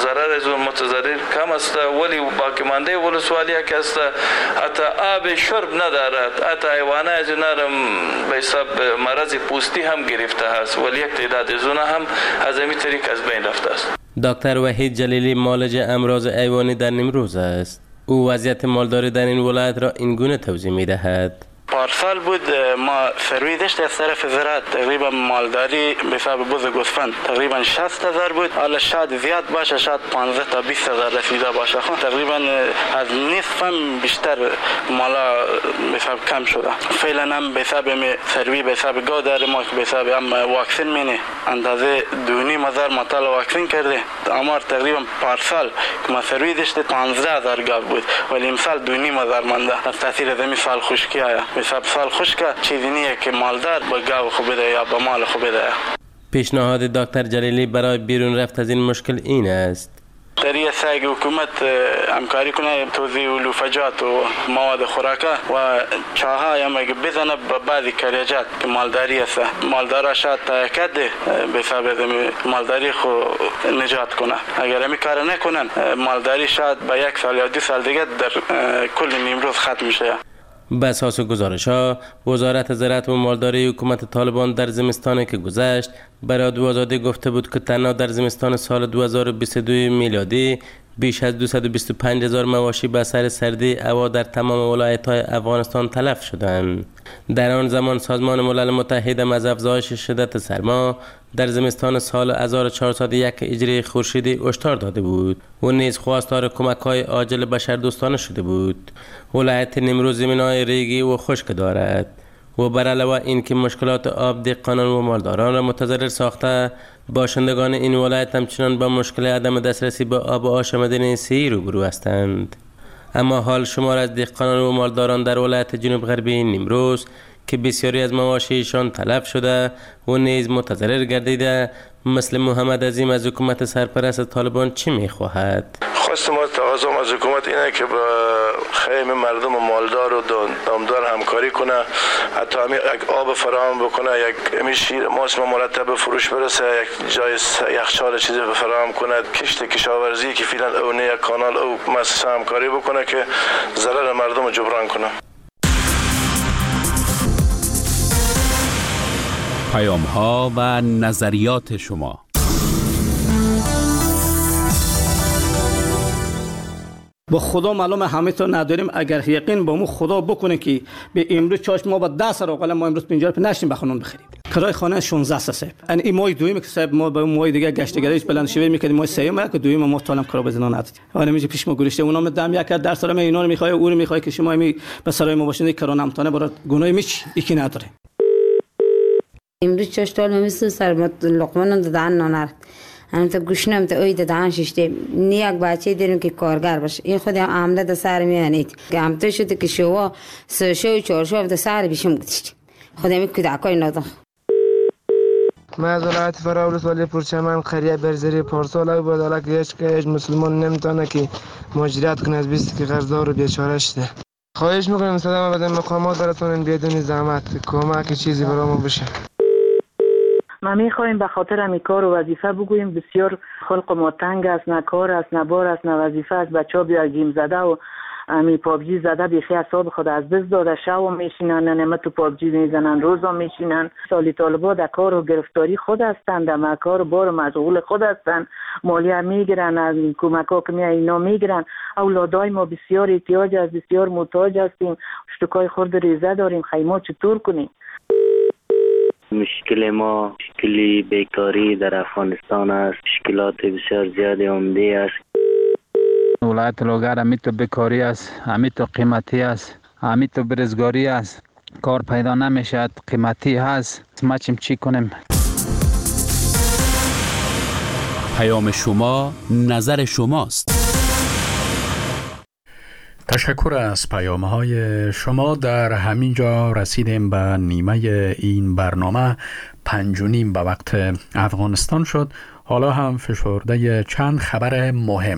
[SPEAKER 20] متضرر کم است، ولی باقی مانده ولسوالی که است حتی آب شرب ندارد، حتی حیوانات از اینا به حساب مرض پوستی هم گرفته است، ولی یک تعداد از اونها هم از همین طریق از بین رفته است.
[SPEAKER 19] دکتر وحید جلیلی معالج امراض حیوانی در نیمروز است. او وضعیت مالداری در این ولایت را این گونه توضیح می‌دهد.
[SPEAKER 21] پارسال بود ما سروی داشت از طرف زراعت تقریبا مالداری به حساب بوز گوسفند تقریبا 60,000 بود، حالا شاید زیاد باشه، شاید 15 تا 20,000 رسیده باشه، تقریبا از نصف هم بیشتر مالا به حساب کم شده. فعلا هم به حساب سروی به حساب گاو داره ما که به حساب هم واکسن مینه اندازه 2,500 مطال واکسن کرده. آمار تقریبا پارسال که ما سروی داشت 15,000 گاو بود، ولی امسال 2,500 مانده از تاثیر زمین سال خشکی آیا. حساب سال خشک چیزی نیه که مالدار با گاو خوب بده یا با مال خوب بده.
[SPEAKER 19] پیشنهاد دکتر جلیلی برای بیرون رفت از این مشکل این است:
[SPEAKER 21] در این سعی حکومت همکاری کنه توزیع لوفجات و مواد خوراکه و چاهای هم اگه بزنه به بعضی کاریجات که مالداری است، مالدارا شاید تاکد به حساب مالداری خو نجات کنه. اگر همی کار نکنن مالداری شاید با 1 سال یا 2 سال دیگه در کل نیمروز ختم میشه.
[SPEAKER 19] به اساس گزارش‌ها، وزارت زراعت و مالداری حکومت طالبان در زمستانی که گذشت برای رادیو آزادی گفته بود که تنها در زمستان سال 2022 میلادی بیش از 225,000 مواشی به اثر سردی هوا در تمام ولایت‌های افغانستان تلف شدند. در آن زمان سازمان ملل متحد از افزایش شدت سرما در زمستان سال 1401 هجری خورشیدی هشدار داده بود و نیز خواستار کمک‌های عاجل بشردوستانه شده بود. ولایت نیمروز زمین‌های ریگی و خشک دارد و بر علاوه اینکه مشکلات آب دهقانان و مالداران را متضرر ساخته، باشندگان این ولایت همچنان با مشکل عدم دسترسی به آب و آشامیدنی صحی روبرو هستند. اما حال شمار از دهقانان و مالداران در ولایت جنوب غربی نیمروز که بسیاری از مواشیشان تلف شده و نیز متضرر گردیده، مثل محمد عظیم از حکومت سرپرست طالبان چی می‌خواهد؟
[SPEAKER 4] خواست ما تقاضا از حکومت اینه که با خیم مردم و مالدار و دامدار همکاری کنه، حتی یک آب فراهم بکنه، یک شیر ماست مرتب فروش برسه، یک جای یخچال چیزی فراهم کنه، کشت کشاورزی که فعلا اونه یک کانال او مؤسسه همکاری بکنه که ضرر مردم رو جبران کنه.
[SPEAKER 22] پیام ها و نظریات شما.
[SPEAKER 5] با خدا معلومه همه تو نداریم. اگر یقین با مو خدا بکنه که به امروز چاش ما با 10 سال اقل ما امروز 50 نشیم بخونون بخریم. کرای خانه 16 صاحب. این ای مای دویم که صاحب ما با مای دیگه گشتگریش بلند شوی میکردیم، مای سیوم که دویم ما طالم کرا بزنا ندید. حالا میگه پیش ما گریشته اونا دم یک در سر ما اینا رو میخواد او رو میخواد که شما می به سرای ما باشین کرا نمتانه برات گناه میچ یکی نداره.
[SPEAKER 23] امروز چاش طال مثل سر لقمان دادن نانر هم تا گوشنم تا اوی دادن ششته نیاک بچه دیرم که کارگر باشه. این خودم عمله دا سر میانید که هم تو شده که شوا سه و 4 شو دا سر بیشم گذشت خودم کودکای نادم.
[SPEAKER 24] من از ولایت فراولس ولی پرچمن قریه برزری پارسال بود، حالا که هیچ مسلمان نمیتونه که مهاجرت کنه از 20 که قرضدار و بیچاره شده. خواهش میکنم صدام بدن مقامات براتون بدون زحمت کمک چیزی برام بشه.
[SPEAKER 25] ما میخوایم به خاطر همی کار و وظیفه بگوییم بسیار خلق ما تنگ است، نه کار است، نه بار است، نه وظیفه است. بچه ها بیا گیم زده و امی پابجی زده بیخی حساب خود از دست داده، شب میشینن نمه تو پابجی میزنن، روزا میشینن. سالی طالبا در کار و گرفتاری خود هستند، در کار بار مشغول خود هستند، مالیه میگیرن، از کمک ها که اینا میگیرن. اولادای ما بسیار احتیاج است، بسیار محتاج هستیم، اشتکای خورد ریزه داریم، خیمه چطور کنیم؟
[SPEAKER 2] مشکل ما مشکلی بیکاری در افغانستان است، مشکلات بسیار زیادی عمده است.
[SPEAKER 7] ولایت لوگر همیتو بیکاری است، همیتو قیمتی است، همیتو برزگاری است، کار پیدا نمیشد، قیمتی هست، ما چی کنیم؟
[SPEAKER 22] پیام شما نظر شماست.
[SPEAKER 1] تشکر از پیام‌های شما. در همین جا رسیدیم به نیمه این برنامه. 5:30 به وقت افغانستان شد. حالا هم فشرده چند خبر مهم.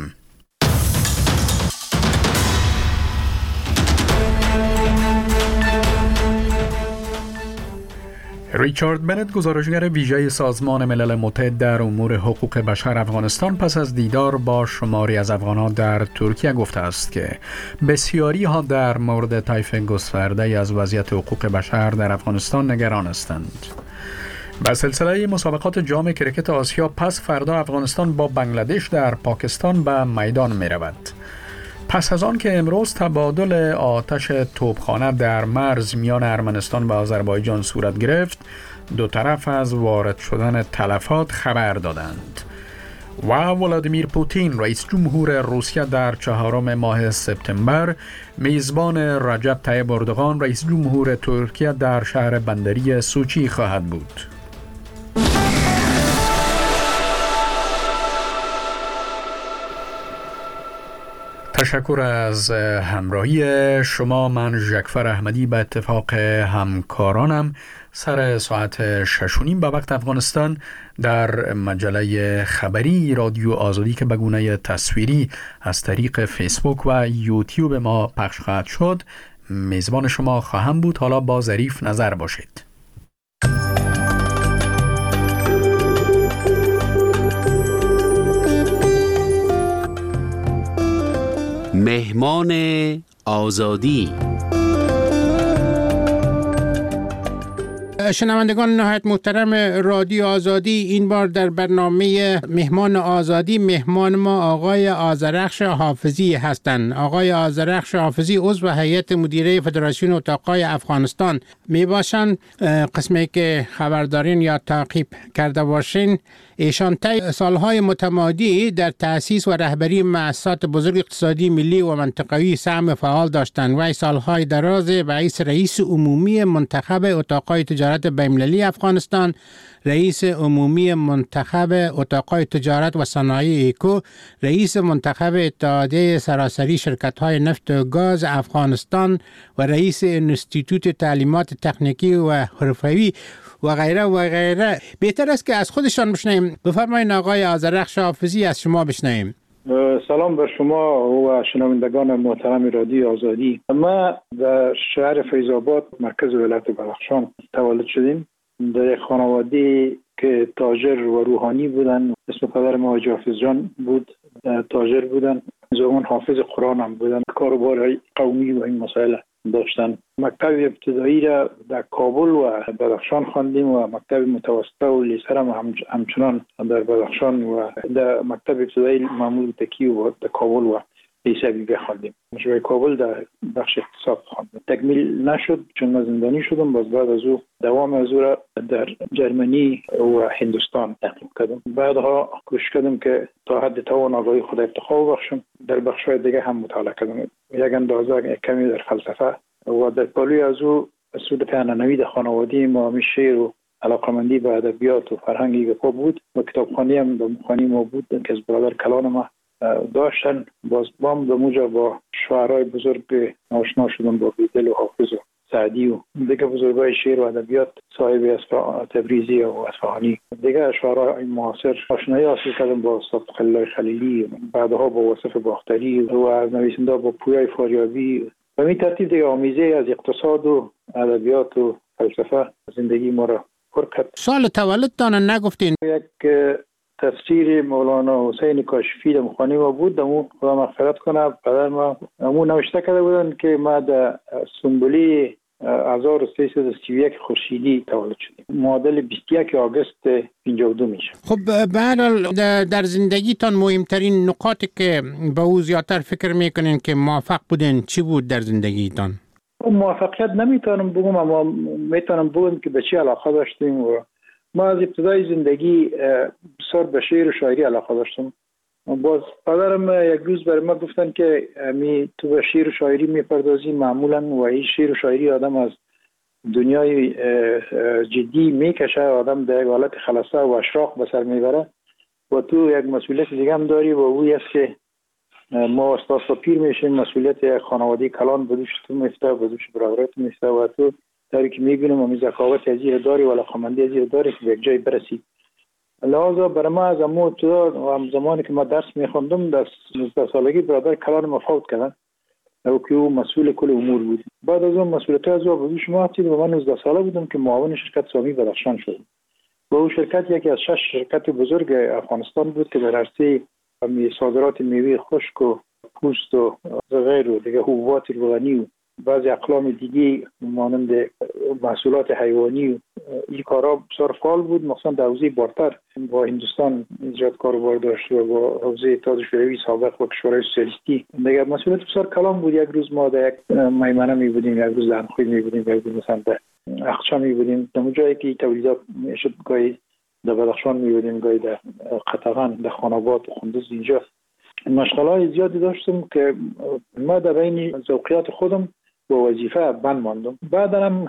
[SPEAKER 1] ریچارد بنت، گزارشگر ویژه سازمان ملل متحد در امور حقوق بشر افغانستان، پس از دیدار با شماری از افغانان در ترکیه گفته است که بسیاری ها در مورد طیف گسترده از وضعیت حقوق بشر در افغانستان نگران هستند. به سلسله مسابقات جام کرکت آسیا، پس فردا افغانستان با بنگلادش در پاکستان به میدان می رود. پس از آن که امروز تبادل آتش توپخانه در مرز میان ارمنستان و آذربایجان صورت گرفت، دو طرف از وارد شدن تلفات خبر دادند. و ولادیمیر پوتین، رئیس جمهور روسیه، در 4 ماه سپتامبر میزبان رجب طیب اردوغان، رئیس جمهور ترکیه، در شهر بندری سوچی خواهد بود. تشکر از همراهی شما. من ژکفر احمدی به اتفاق همکارانم سر ساعت 6:30 به وقت افغانستان در مجله خبری رادیو آزادی که به گونه تصویری از طریق فیسبوک و یوتیوب ما پخش خواهد شد میزبان شما خواهم بود. حالا با ظریف نظر باشید.
[SPEAKER 22] مهمان آزادی.
[SPEAKER 8] شنوندگان نهایت محترم رادیو آزادی، این بار در برنامه مهمان آزادی مهمان ما آقای آذرخش حافظی هستند. آقای آذرخش حافظی عضو هیئت مدیره فدراسیون اتاقای افغانستان می باشند. قسمی که خبردارین یا تعقیب کرده باشین، ایشان طی سالهای متمادی در تأسیس و رهبری مؤسسات بزرگ اقتصادی ملی و منطقوی سهم فعال داشتند و سالهای دراز رئیس عمومی منتخب اتاقای تجارت بین‌المللی افغانستان، رئیس عمومی منتخب اتاقای تجارت و صنایع ایکو، رئیس منتخب اتحادیه سراسری شرکت‌های نفت و گاز افغانستان و رئیس انستیتوت تعلیمات تکنیکی و حرفه‌ای و غیره و غیره. بهتر است که از خودشان بشنویم. بفرمایید آقای آذرخش حافظی، از شما بشنویم.
[SPEAKER 11] سلام بر شما و شنوندگان محترم رادیو آزادی. ما در شهر فیض‌آباد مرکز ولایت بدخشان تولد شدیم. در خانواده که تاجر و روحانی بودن. اسم پدر ما حاجی حافظ جان بود، تاجر بودن. زمان حافظ قرآن هم بودن. کاروبار قومی و این مسائل داشتن. مکتب ابتدایی را در کابل و بدخشان خواندیم و مکتب متوسطه و لیسه را همچنان در بدخشان و در مکتب ابتدایی معمول تکی و در کابل و لیسه بیگه خواندیم. شبه کابل در بخش اقتصاد خواندیم. تکمیل نشد چون من زندانی شدم. باز بعد از او دوام از او را در جرمنی و هندوستان تحقیق کردم. بعدها کوشش کردم که تا حد توان آگاهی خود ارتقا بخشم. در بخش‌های دیگه هم مطالعه کردم. یک اندازه کمی در فلسفه و در پالوی از او سود پهن‌نوید خانوادگی ما همی شعر و علاقمندی به ادبیات و فرهنگی گپا بود و کتابخوانی هم در خانه ما بود که از برادر کلان ما داشتن. باز بام در موجا با شاعرای بزرگ آشنا شدم، با بیدل و حافظ و سعدی و دیگه بزرگای شعر و ادبیات صاحب تبریزی و اصفهانی. دیگه شاعرای معاصر آشنایی حاصل کردم با استاد خلیل خلیلی، بعدها با واصف باختری و نویسنده با پویای فاریابی. و این ترتیب دیگه آمیزه از اقتصاد و ادبیات و فلسفه زندگی ما را پر کرد.
[SPEAKER 8] سال تولدتان نگفتین؟
[SPEAKER 11] یک تفسیر مولانا حسین کاشفی در مخانه ما بود. دمو خدا مغفرت کنه، پدر ما همون نوشته کرده بودن که ما در سنبولی 1331 خورشیدی تولد شدیم. معادل 21 آگوست 52 میشه.
[SPEAKER 8] خب به هر حال در زندگیتان مهمترین نکاتی که به او زیادتر فکر میکنین که موفق بودین چی بود در زندگیتان؟
[SPEAKER 11] موفقیت نمیتونم بگم، اما میتونم بگم که به چی علاقه داشتیم. و ما از ابتدای زندگی بسیار به شعر و شاعری علاقه داشتم. باز پدرم یک روز برای ما گفتن که تو به شعر و شاعری میپردازی معمولا و این شعر و شاعری آدم از دنیای جدی میکشه، آدم در یک حالت خلاصه و اشراق به سر میبره و تو یک مسئولیت دیگه هم داری و اوی است که ما استاد پیر میشیم، مسئولیت یک خانواده کلان بدوش تو میفته و بدوش برادرت میفته و تو داری که میبینیم و ذکاوت ازیر داری و لخمندی ازیر داری که به یک جای برسی. لحاظا برای ما از امو ابتدا زمانی که ما درس میخوندم در 19 سالگی برادر کلان ما فوت کردن او که او مسئول کل امور بود. بعد از اون مسئولیت از او بدوش ما هستید و من 19 ساله بودم که معاون شرکت سامی بدخشان شدم. و او شرکت یکی از 6 شرکت بزرگ افغانستان بود که در عرصه صادرات میوه خشک و پوست و غیر و دیگه حبوبات روغنی و بعضی اقلام دیگه مانند محصولات حیوانی و این کارا بسیار فعال بود. مثلا در حوزه بارتر با هندوستان زیاد کاروبار داشت و با حوزه اتحاد شوروی سابق و کشورهای سوسیالیستی دیگه مسئولیت بسیار کلان بود. یک روز ما در یک میمنه می بودیم، یک روز در انخوی می بودیم، یک روز مثلا در اخچا می بودیم. در جایی که تولیدات میشد گاهی در بدخشان می بودیم، گاهی در قطغن، در خاناباد و خندوز. اینجا مشغله‌های زیادی داشتم که ما در بین ذوقیات خودم با وظیفه بند ماندم. بعدم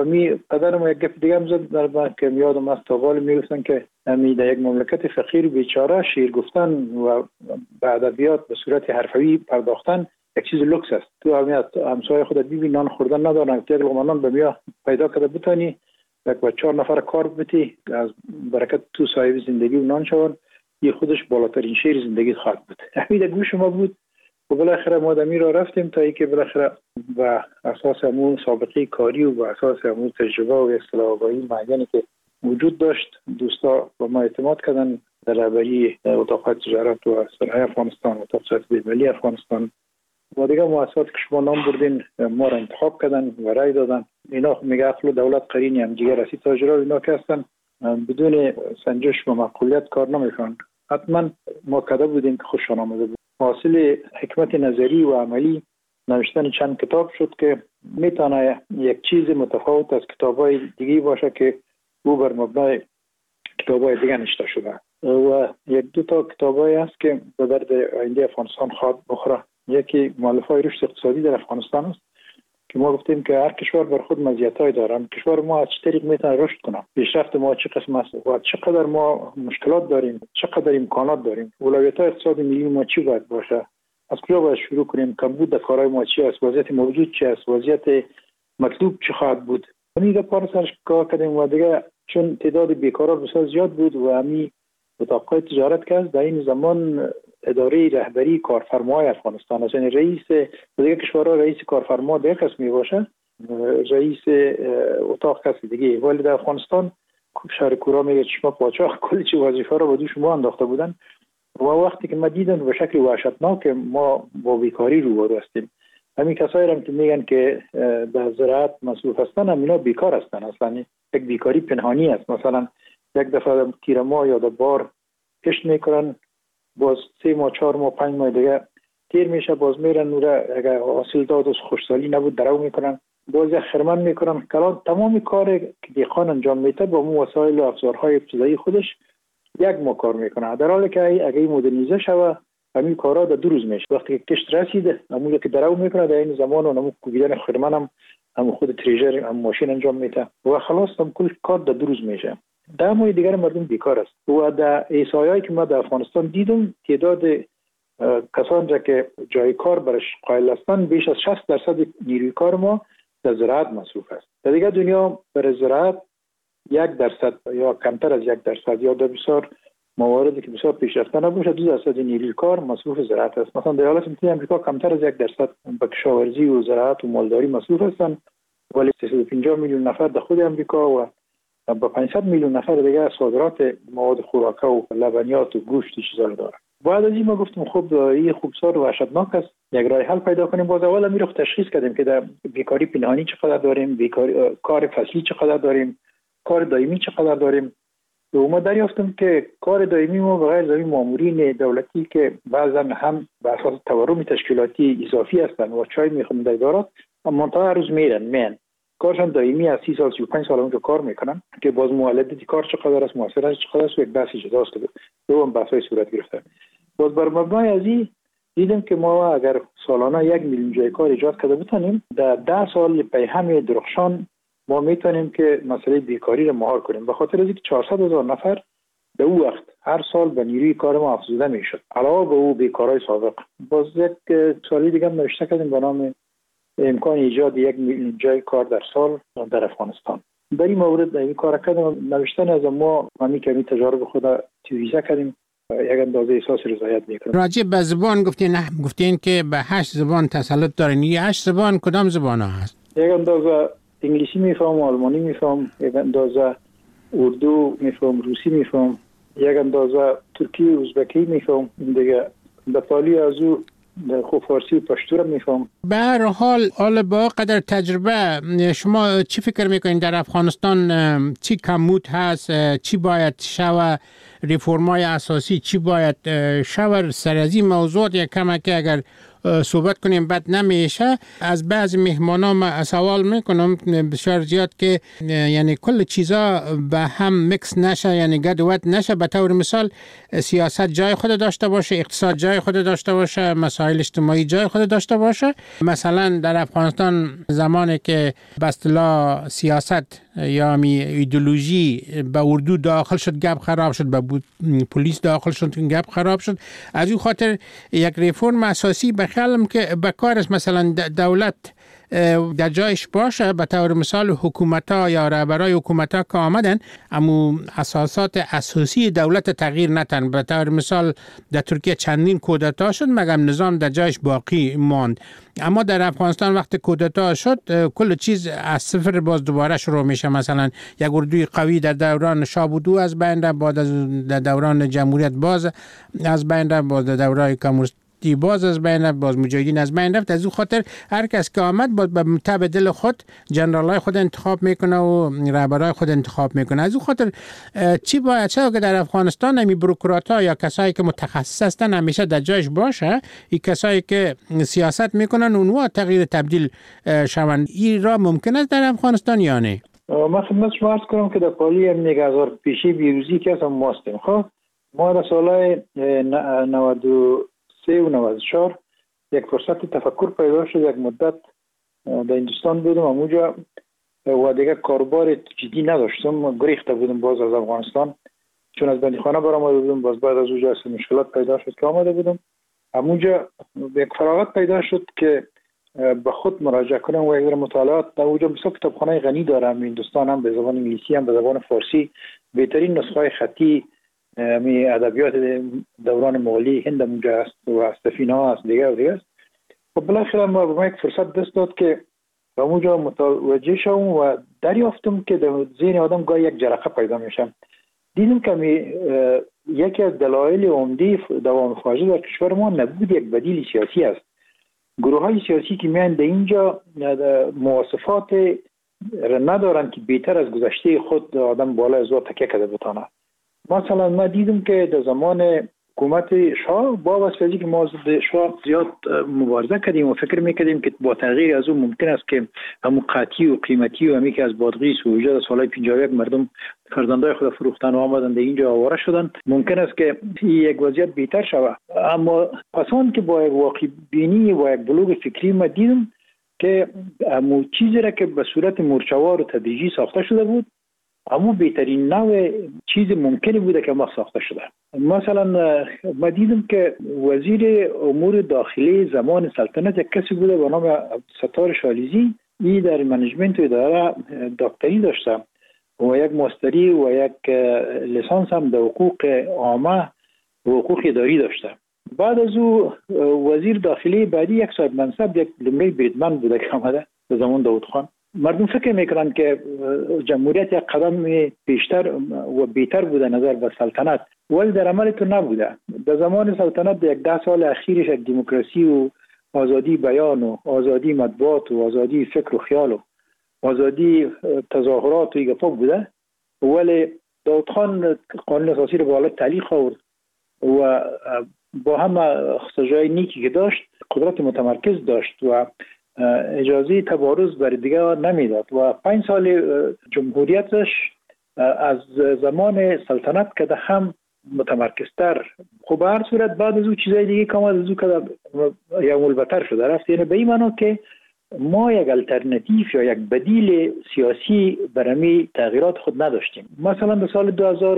[SPEAKER 11] پدرم یک گپ دیگه هم زد در که یادم از تاقال میگفتن که در یک مملکت فقیر بیچاره شعر گفتن و به ادبیات به صورت حرفوی پرداختن یک چیز لوکس است. تو همسایه خودت ببین نان خوردن ندارن، یک لقمه نان به میا پیدا کرده بتانی یک با 4 نفر کار بتی از برکت تو صاحب زندگی و نان شون، یه خودش بالاترین شعر زندگی خواهد بود. همین گوش ما بود و بالاخره ما دمی را رفتیم تا اینکه بالاخره و اساس همون سابقه کاری و اساس همون تجربه و اصطلاح آگاهی معینی که وجود داشت دوستا با ما اعتماد کردن در رهبری اتاق تجارت و صنایع افغانستان، اتاق سیاست بین‌المللی افغانستان و دیگه مؤسسات که شما نام بردین ما را انتخاب کردن و رای دادن. اینا میگه عقل و دولت قرینی هم دیگه رسی تاجرها اینا که هستن بدون سنجش و معقولیت کار نمیکنن. حتما ما کده بودیم که خوششان آمده بود. حاصل حکمت نظری و عملی نوشتن چند کتاب شد که میتونه یک چیز متفاوت از کتاب‌های دیگه باشه که او بر مبنای کتاب‌های دیگه نوشته شده و یک دو تا کتاب‌هایی هست که به درد آینده افغانستان خواهد بخوره. یکی مؤلفه‌های رشد اقتصادی در افغانستان است که ما گفتیم که هر کشور بر خود مزیت‌های داره. کشور ما از چه طریق میتونه رشد کنه، پیشرفت ما چه قسم است و چقدر ما مشکلات داریم، چقدر امکانات داریم، اولویت‌های اقتصادی ملی ما چی باید باشه، از کجا باید شروع کنیم، کمبود در کارهای ما چی است، وضعیت موجود چی است، وضعیت مطلوب چه خواهد بود. همین کار سرش کار کردیم و دیگه چون تعداد بیکاران بسیار زیاد بود و همین اتاق‌های تجارت که در این زمان اداره رهبری کارفرمای افغانستان است، یعنی رئیس دیگه کشورها رئیس کارفرما دیگه کس می باشه، رئیس اتاق کسی دیگه. ولی در افغانستان شهر کورا میگه چشم پاچاق کلی چه وظیفه رو به دوش ما انداخته بودن و وقتی که ما دیدن به شکل وحشتناک ما با بیکاری روبرو هستیم. همین کسایی هم که میگن که در زراعت مصروف هستن همینا بیکار هستن، اصلا یک بیکاری پنهانی است. مثلا یک دفعه تیر ماه یا بار کشت میکنن، باز 3 ماه 4 ماه 5 ماه دیگه تیر میشه، باز میرن نوره اگر حاصل داد و خوشسالی نبود درو میکنن، باز خرمن میکنن. کلان تمام کار که دیخان انجام میده با مو وسایل و افزارهای ابتدایی خودش یک ماه کار میکنه، در حالی که اگه مدرنیزه شوه همین کارا در 2 روز میشه. وقتی که کشت رسیده همون که درو میکنه در این زمان و نمو کوبیدن خرمن هم خود تریجر هم ماشین انجام میده و خلاص هم کل کار در 2 روز میشه. در مورد دیگر مردم بیکار است و در احصایه‌ای که ما در افغانستان دیدم تعداد کسانی را که جای کار برش قائل هستند بیش از 60% نیروی کار ما در زراعت مصروف است. در دیگر دنیا برای زراعت 1% یا کمتر از 1% یا در بسیار مواردی که بسیار پیشرفته نباشه 2% نیروی کار مصروف زراعت است. مثلا در ایالات متحده آمریکا کمتر از 1% به کشاورزی و زراعت و مالداری مصروف هستند، ولی 350 میلیون نفر در خود آمریکا و با 500 میلیون نفر دیگه صادرات مواد خوراکه و لبنیات و گوشت و چیزا داره. بعد از این ما گفتم خب این خوبسار و وحشتناک است، یک راه حل پیدا کنیم. باز اول می رو تشخیص کردیم که در بیکاری پنهانی چقدر داریم، بیکاری کار فصلی چقدر داریم، کار دائمی چقدر داریم. و ما دریافتیم که کار دائمی ما بغیر زمین مامورین دولتی که بعضا هم به اساس تورم تشکیلاتی اضافی هستند و چای میخورن در ادارات، منتها هر روز میرن کارشان دائمی از 30 سال 35 سال اونجا کار میکنن که باز مولدیت کار چقدر است، موثریت چقدر است، یک بحث جداست. دوم بحثای صورت گرفته. باز بر مبنای از این دیدم که ما اگر سالانه 1 میلیون جای کار ایجاد کرده بتونیم، در 10 سال پیهم درخشان ما میتونیم که مسئله بیکاری رو مهار کنیم. به خاطر از اینکه 400,000 نفر به او وقت هر سال به نیروی کار ما افزوده میشد علاوه به او بیکارای سابق. باز یک سوالی دیگه نوشته کردیم به نام امکان ایجاد 1 میلیون جای کار در سال در افغانستان. در این مورد این کار کردم، نوشتن از ما همین کمی تجارب خود تیویزه کردیم، یک اندازه احساس رضایت میکنم.
[SPEAKER 8] راجع به زبان گفتین که به 8 زبان تسلط دارین. این 8 زبان کدام زبان ها هست؟
[SPEAKER 11] یک اندازه انگلیسی میفهم، آلمانی میفهم، یک اندازه اردو میفهم، روسی میفهم، یک اندازه ترکی و ازبکی میفهم، دیگه بطالی از او خوب فارسی و پشتو رو میفهم.
[SPEAKER 8] به هر حال با قدر تجربه شما چی فکر میکنین در افغانستان چی کمبود هست، چی باید شوه، ریفرمای اساسی چی باید شوه؟ سر از این موضوعات یک کمک اگر صحبت کنیم بد نمیشه. از بعض مهمانان سوال میکنم بسیار زیاد که یعنی کل چیزا به هم مکس نشه، یعنی گد و ود نشه. به طور مثال سیاست جای خود داشته باشه، اقتصاد جای خود داشته باشه، مسائل اجتماعی جای خود داشته باشه. مثلا در افغانستان زمانی که به اصطلاح سیاست یا ایدئولوژی به اردو داخل شد گپ خراب شد، به پلیس داخل شد گپ خراب شد. از این خاطر یک ریفرم اساسی بخیالم که به کار است مثلا دولت در جایش باشه. به طور مثال حکومت‌ها یا رهبرای حکومت‌ها که آمدن اما اساسات اساسی دولت تغییر نتن. به طور مثال در ترکیه چندین کودتا شد مگم نظام در جایش باقی ماند. اما در افغانستان وقتی کودتا شد کل چیز از صفر باز دوباره شروع میشه. مثلا یک اردوی قوی در دوران شاه بودو از بین رفت، بعد در دوران جمهوریت باز از بین رفت، باز در دوران کمونیستی باز از بین رفت، باز مجاهدین از بین رفت. از اون خاطر هر کس که آمد باز به تبع دل خود جنرالای خود انتخاب میکنه و رهبرای خود انتخاب میکنه. از اون خاطر چی باید شد که در افغانستان همی بروکرات‌ها یا کسایی که متخصص هستن همیشه در جایش باشه، این کسایی که سیاست میکنن اونها تغییر تبدیل شوند. این را ممکن است در افغانستان یا نه؟
[SPEAKER 11] من خدمت شما عرض کنم که در پالی نگهدار پیشی بیروزی که هستم ما هستیم. خب ما در سالهای 93 و 94 یک فرصت تفکر پیدا شد. یک مدت در هندوستان بودم، اونجا و دیگه کاربار جدی نداشتم، گریخته بودم باز از افغانستان چون از بندیخانه برآمده بودم. باز بعد از اونجا مشکلات پیدا شد که آمده بودم. اونجا یک فراغت پیدا شد که به خود مراجعه کنم و یک مطالعات در اونجا بسیار کتابخانه غنی دارم. هندوستان هم به زبان انگلیسی هم به زبان فارسی بهترین نسخه خطی می ادبیات دوران مغولی هند اونجا است و سفینه ها است دیگه و دیگه است. و بالاخره ما به یک فرصت دست داد که به اونجا متوجه شوم و دریافتم که در ذهن آدم گاهی یک جرقه پیدا میشم. دیدم که یکی از دلایل عمده دوام فاجعه در کشور ما نبود یک بدیل سیاسی است. گروه های سیاسی که میان در اینجا مواصفات ندارن که بهتر از گذشته خود آدم بالا از تکیه کرده بتانه. مثلا ما دیدم که در زمان حکومت شاه با واسطه که ما ضد شاه زیاد مبارزه کردیم و فکر میکردیم که با تغییر از اون ممکن است که همون قاطی و قیمتی و همی که از بادغیس و وجود سالهای 51 مردم فرزندای خود فروختن و آمدن در اینجا آواره شدن، ممکن است که یک وضعیت بهتر شود. اما پسان که با یک واقع بینی و یک بلوغ فکری ما دیدم که همون چیزی را که به صورت مورچه‌وار و تدریجی ساخته شده بود اما بهترین نوع چیز ممکنی بوده که ما ساخته شده. مثلا ما دیدم که وزیر امور داخلی زمان سلطنت یک کسی بوده به نام عبدالستار شالیزی. این در منیجمنت و اداره دکتری داشته و یک ماستری و یک لیسانس هم در حقوق عامه و حقوق اداری داشته. بعد از او وزیر داخلی بعدی یک صاحب منصب یک لمری بریدمن بوده که آمده به زمان داود خان. مردم فکر میکنند که جمهوریت یک قدم پیشتر و بیتر بوده نظر به سلطنت، ولی در عمل تو نبوده. در زمان سلطنت در 10 سال اخیرش یک دموکراسی و آزادی بیان و آزادی مطبوعات و آزادی فکر و خیال و آزادی تظاهرات و ایگفا بوده، ولی داود خان قانون اساسی رو به حالت تعلیق آورد و با همه خصوصیات نیکی که داشت قدرت متمرکز داشت و اجازه تبارز برای دیگه نمیداد و 5 سال جمهوریتش از زمان سلطنت که هم متمرکزتر. خب به هر صورت بعد از او چیزای دیگه که از او که یا البتر شده رفت، یعنی به این معنا که ما یک الटरनेटिव یا یک بدیل سیاسی برای تغییرات خود نداشتیم. مثلا در سال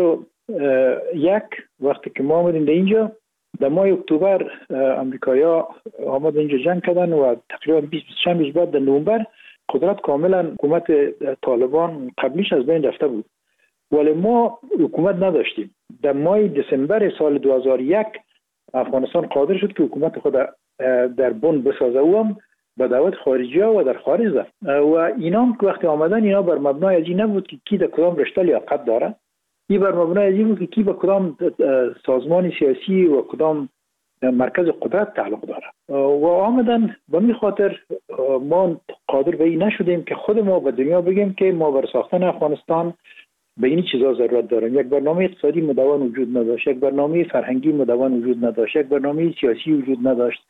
[SPEAKER 11] 2001 وقتی که ما آمدیم در اینجا، در ماه اکتبر امریکایی‌ها آمد اینجا جنگ کردن و تقریبا 20 بعد در نوامبر قدرت کاملا حکومت طالبان قبلیش از بین رفته بود، ولی ما حکومت نداشتیم. در ماه دسامبر سال 2001 افغانستان قادر شد که حکومت خود در بن بسازه و هم به دعوت خارجی ها و در خارج رفت و اینا که وقتی آمدن اینا بر مبنای ازی نبود که کی در کدام رشته لیاقت داره، این بر مبنای ازی بود که کی به کدام سازمان سیاسی و کدام مرکز قدرت تعلق داره و آمدن. به این خاطر ما قادر به این نشدیم که خود ما به دنیا بگیم که ما بر ساختن افغانستان به این چیزا ضرورت داریم. یک برنامه اقتصادی مدون وجود نداشت، یک برنامه فرهنگی مدون وجود نداشت، یک برنامه سیاسی وجود نداشت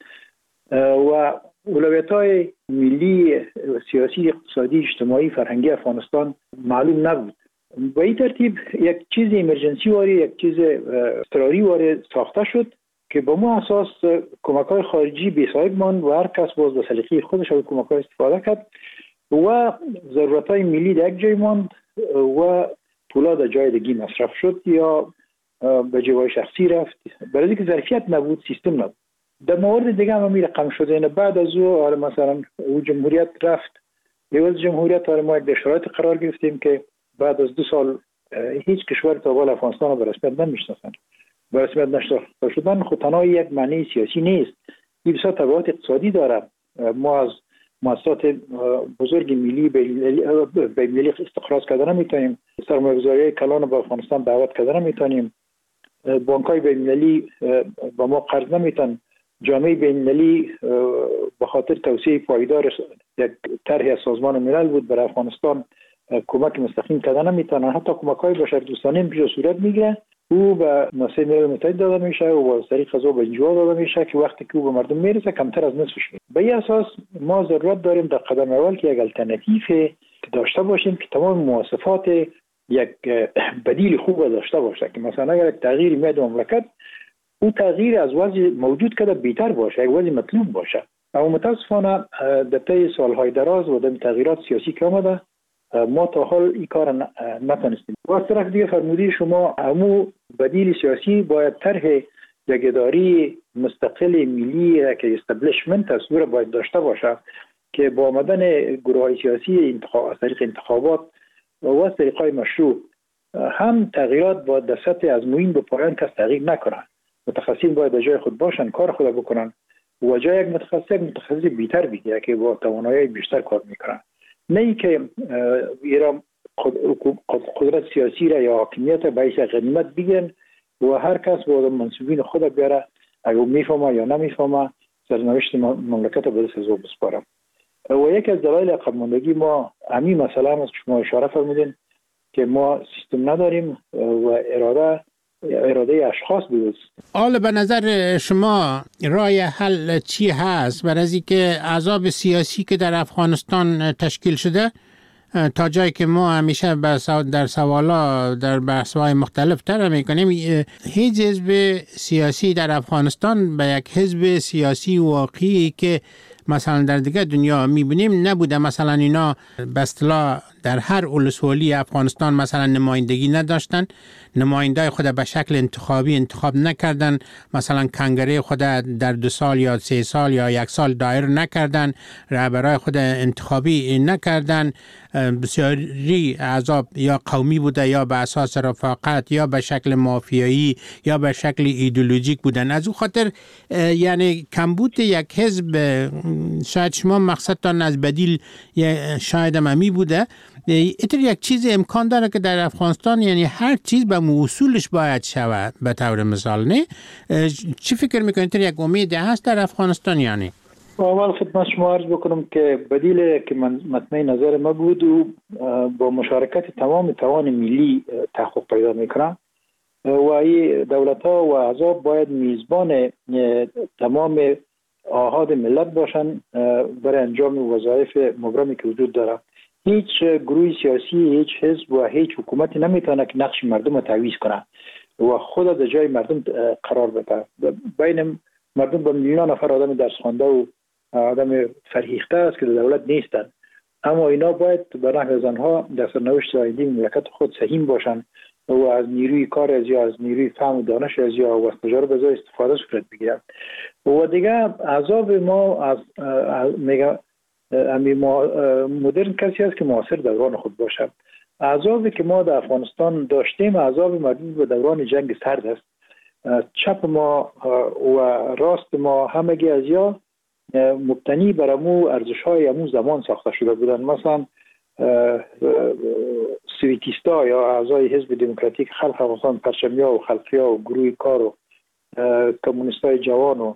[SPEAKER 11] و اولویت‌های ملی سیاسی اقتصادی اجتماعی فرهنگی افغانستان معلوم نبود. به این ترتیب یک چیز ایمرجنسی واری، یک چیز اضطراری واری ساخته شد که به ما اساس کمک‌های خارجی بی‌سابق ماند و هر کس باز به سلیقه خودش از کمک‌ها استفاده کرد و ضرورت‌های ملی در یک جای ماند و پولا در جای دیگه مصرف شد یا به جای شخصی رفت، برای اینکه ظرفیت نبود، سیستم نبود. در مورد دیگه هم رقم شده، یعنی بعد از او مثلا او جمهوریت رفت، لیوز جمهوریت ما یک شرایط قرار گرفتیم که بعد از 2 سال هیچ کشور تا حال افغانستان رو به رسمیت نمیشناسن. به رسمیت نشناخته شدن خود تنها یک معنی سیاسی نیست، این بسیار تبعات اقتصادی داره. ما از مؤسسات بزرگ ملی به ملی استخراج کردن نمیتونیم، سرمایه‌گذاری کلان به افغانستان دعوت کردن نمیتونیم، بانک‌های بین‌المللی با ما قرض نمیتن، جامعه بین‌المللی به خاطر توسعه پایدار یک طرح از سازمان ملل بود برای افغانستان کمک مستقیم کردن نمیتونن. حتی کمک‌های بشردوستانه به صورت میگیره، او به مؤسسه ملل متحد داده میشه و از طریق از او به انجوا داده میشه که وقتی که او به مردم میرسه کمتر از نصفش میشه. به این اساس ما ضرورت داریم در قدم اول که یک الटरनेटिव داشته باشیم که تمام مواصفات یک بدیل خوب داشته باشه که مثلا اگر یک تغییر میاد مملکت، او تغییر از وضع موجود که بهتر باشه، یک وضع مطلوب باشه. اما متاسفانه در طی سالهای دراز و در تغییرات سیاسی که آمده ما تا حال این کار نتونستیم. و از طرف دیگه فرمودی شما همو بدیل سیاسی باید طرح یک اداری مستقل ملی که استبلیشمنت از صورت باید داشته باشه که با آمدن گروه‌های سیاسی از طریق انتخابات و از طریق‌های مشروع هم تغییرات باید در سطح از موین به پایان کس تغییر نکنن. متخصصین باید در جای خود باشن، کار خود بکنن و جای یک متخصص بیشتر بگیره که با توانایی بیشتر کار میکنن، نه ای که ایران قدرت سیاسی را یا حاکمیت باعث غنیمت بگیرن و هر کس با منصوبین خود بیاره، اگر میفهمه یا نمیفهمه سرنوشت مملکت به دست از او بسپاره. و یکی از دلایل عقب ماندگی ما همین مسئله است که شما اشاره فرمودین که ما سیستم نداریم و اراده اشخاص بود.
[SPEAKER 8] حالا به نظر شما راه حل چی هست برای اینکه احزاب سیاسی که در افغانستان تشکیل شده تا جایی که ما همیشه در سوالا در بحث‌های مختلف تر می‌کنیم، هیچ حزب سیاسی در افغانستان به یک حزب سیاسی واقعی که مثلا در دیگه دنیا می‌بینیم نبوده. مثلا اینا به اصطلاح در هر ولسوالی افغانستان مثلا نمایندگی نداشتن، نمایندای خود به شکل انتخابی انتخاب نکردن، مثلا کنگره خود در 2 سال یا 3 سال یا 1 سال دایر نکردن، رهبرای خود انتخابی نکردن. بسیاری احزاب یا قومی بوده یا به اساس رفاقت یا به شکل مافیایی یا به شکل ایدئولوژیک بودن. از اون خاطر یعنی کمبود یک حزب شاید شما مقصدتان از بدیل شاید امی بوده. اینطور یک چیز امکان داره که در افغانستان یعنی هر چیز به اصولش باید شود به طور مثال، نه؟ چی فکر میکنید یک امید هست در افغانستان یعنی؟
[SPEAKER 11] اول خدمت شما عرض بکنم که بدیل که من مطمئن نظر ما بود و با مشارکت تمام توان ملی تحقق پیدا میکنه و این دولت ها و احزاب باید میزبان تمام آحاد ملت باشن برای انجام وظایف مبرمی که وجود داره. هیچ گروه سیاسی، هیچ حزب و هیچ حکومتی نمیتونه که نقش مردم رو تعویض کنه و خود در جای مردم قرار بده. بین مردم با میلیون نفر آدم درس خوانده و آدم فرهیخته است که در دولت نیستن، اما اینا باید به نحو زنها در سرنوشت آینده مملکت خود سهیم باشن و از نیروی کار از یا از نیروی فهم و دانش از یا و از تجارب از استفاده صورت بگیرن. و دیگه احزاب ما از میگه مدرن کسی است که معاصر دوران خود باشد. احزابی که ما در افغانستان داشتیم احزاب مربوط به دوران جنگ سرد است. چپ ما و راست ما همگی از یا مبتنی بر امو ارزش‌های امو زمان ساخته شده بودن. مثلا سویتیستا یا اعضای حزب دموکراتیک خلق افغانستان، پرچمیا و خلقیا و گروه کار و کمونیستای جوان و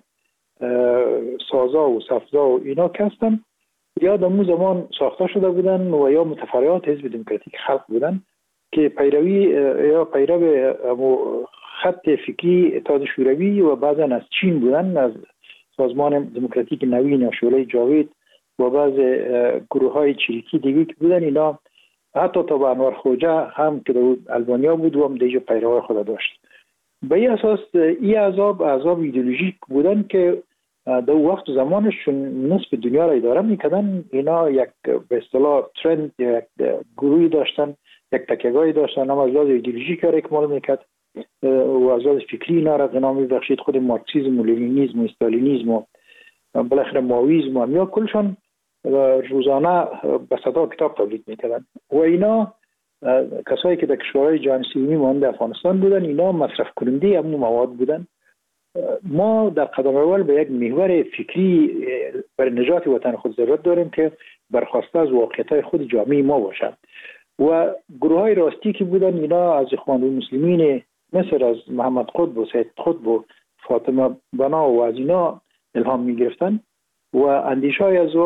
[SPEAKER 11] سازا و صفزا و اینا که هستن یا در امو زمان ساخته شده بودن و یا متفرعات حزب دموکراتیک خلق بودن که پیروی یا پیرو خط فکری اتحاد شوروی و بعضا از چین بودن، از سازمان دموکراتیک نوین یا شعله جاوید و بعض گروه های چریکی دیگه که بودن. اینا حتی تا به انور خوجه هم که در البانیا بود و هم دیگه پیروای خود داشت. به این اساس این احزاب ایدئولوژیک بودن که در وقت زمانشون نصف دنیا را اداره میکردن. اینا یک به اصطلاح ترند یا یک گروهی داشتن، یک تکیه‌گاهی داشتن، هم از لحاظ ایدئولوژیک را اکمال میکرد و از لحاظ فکری اینا را غنا میبخشید. خود مارکسیسم و لنینیسم و استالینیسم و بالاخره ماویسم هم یا کلشان روزانه به صدا کتاب تولید میکردن و اینا کسایی که در کشورهای جهان سومی مانند افغانستان بودن اینا مصرف کننده همون مواد بودن. ما در قدم اول به یک محور فکری برای نجات وطن خود ضرورت داریم که برخواسته از واقعیت‌های خود جامعه ما باشد و گروه‌های راستی که بودن اینا از اخوان المسلمین مثل از محمد قطب و سید قطب و فاطمه بنا و از اینا الهام می‌گرفتن و اندیشه‌های از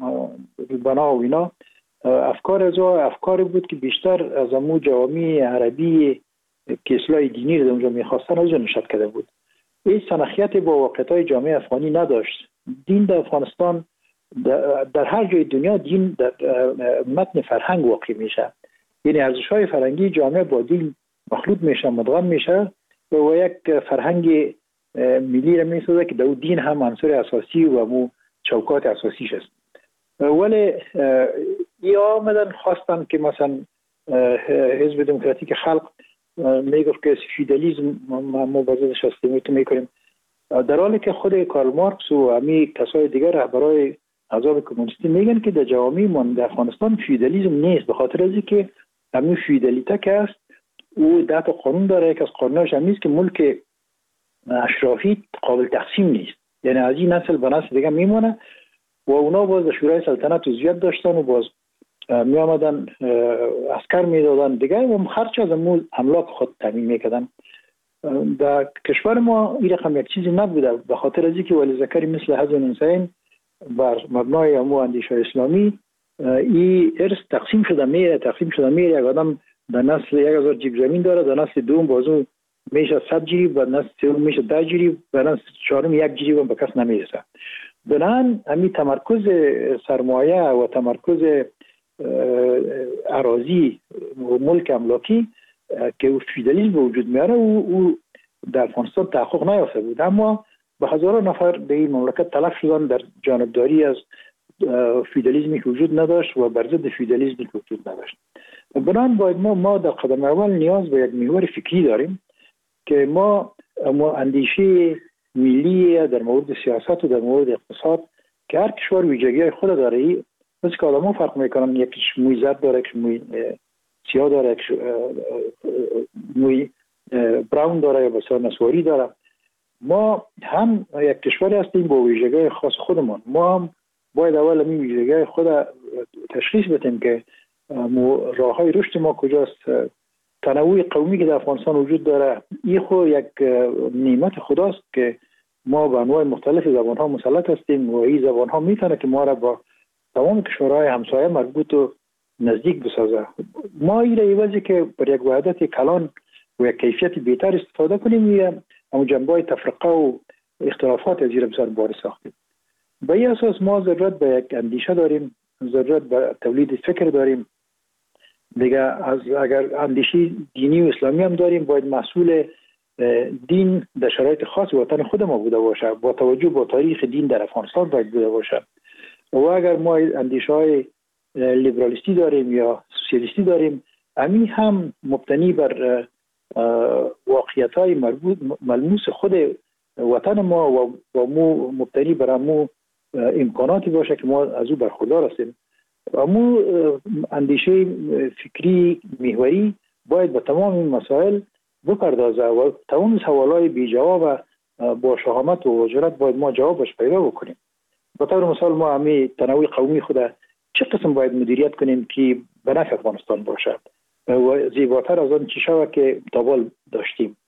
[SPEAKER 11] بنا و اینا افکار از افکاری بود که بیشتر از امو جوامع عربی که اصلاح دینی رو اونجا می‌خواستن از نشد کرده بود. این سنخیت با واقعیت‌های جامعه افغانی نداشت. دین در افغانستان در هر جای دنیا دین در متن فرهنگ واقع میشه، یعنی ارزش‌های فرهنگی جامعه با دین مخلوط میشه، مدغم میشه و یک فرهنگ ملی را میسازه که در دین هم عنصر اساسی و مو چوکات اساسیش است. ولی یا آمدن خواستن که مثلا حزب دموکراتیک خلق میگفت که فیودالیسم ما بازدش استیمیت میکنیم، در حالی که خود کارل مارکس و همی کسای دیگر رهبرای احزاب کمونیستی میگن که در جوامع ما در افغانستان فیودالیسم نیست، به خاطر از اینکه همین فیودالیته که است او ده تا قانون داره. یک از قانوناش هم نیست که ملک اشرافی قابل تقسیم نیست، یعنی از این نسل به نسل دیگه میمونه و اونا باز در شورای سلطنت عضویت داشتن و باز می آمدن عسکر می دادن دیگه و خرچ از املاک خود تامین میکردن. در کشور ما این رقم یک چیزی نبوده، به خاطر از اینکه ولی ذکری مثل حسن حسین بر مبنای امو اندیشه اسلامی این ارث تقسیم شده میره. یک آدم در نسل 1000 جیب زمین داره، در نسل دوم بازو میشه 100 جیب، و نسل سوم میشه 10 جیب، و نسل چهارم 1 جیب هم به کس نمیرسه. بنابراین همین تمرکز سرمایه و تمرکز اراضی و ملک املاکی که فیودالیسم به وجود میاره او در افغانستان تحقق نیافته بود، اما به هزاران نفر در این مملکت تلف شدن در جانبداری از فیودالیسمی که وجود نداشت و بر ضد فیودالیسمی که وجود نداشت. بنابراین باید ما در قدم اول نیاز به یک محور فکری داریم که ما اندیشه ملی در مورد سیاست و در مورد اقتصاد که هر کشور ویژگی‌های خود داره، مثل که آدم‌ها فرق میکنن، یکیش موی زرد داره، یکیش موی سیاه داره، یکیش موی براون داره یا بسیار نسواری داره. ما هم یک کشوری هستیم با ویژگی‌های خاص خودمان. ما هم باید اول می ویژگی خود تشخیص بدیم که راههای رشد ما کجاست. تنوع قومی که در افغانستان وجود داره این خود یک نعمت خداست که ما به انواع مختلف زبانها مسلط هستیم و این زبانها میتونه که ما را با تمام کشورهای همسایه مربوط و نزدیک بسازه. ما این ایوازی که بر یک وحدت کلان و یک کیفیت بهتر استفاده کنیم اما جنبه‌های تفرقه و اختلافات از زیر بسر بار ساختیم. به این اساس ما ضرورت به یک اندیشه داریم، ضرورت به تولید فکر داریم. دیگه اگر اندیشه دینی و اسلامی هم داریم باید مسئول دین در شرایط خاص وطن خود ما بوده باشه، با توجه به تاریخ دین در افغانستان باید بوده باشه. و اگر ما اندیشه های لیبرالیستی داریم یا سوسیالیستی داریم، امی هم مبتنی بر واقعیت های ملموس خود وطن ما و با مو مبتنی بر امو امکاناتی باشه که ما از او برخوردار هستیم. امو اندیشه فکری محوری باید به تمام این مسائل بپردازه و تمام سوالای بی جواب با شهامت و وجرت باید ما جوابش پیدا بکنیم. به طور مثال ما همه تنوع قومی خود چه قسم باید مدیریت کنیم که به نفع افغانستان باشد و زیباتر از آن چی شود که تابال داشتیم،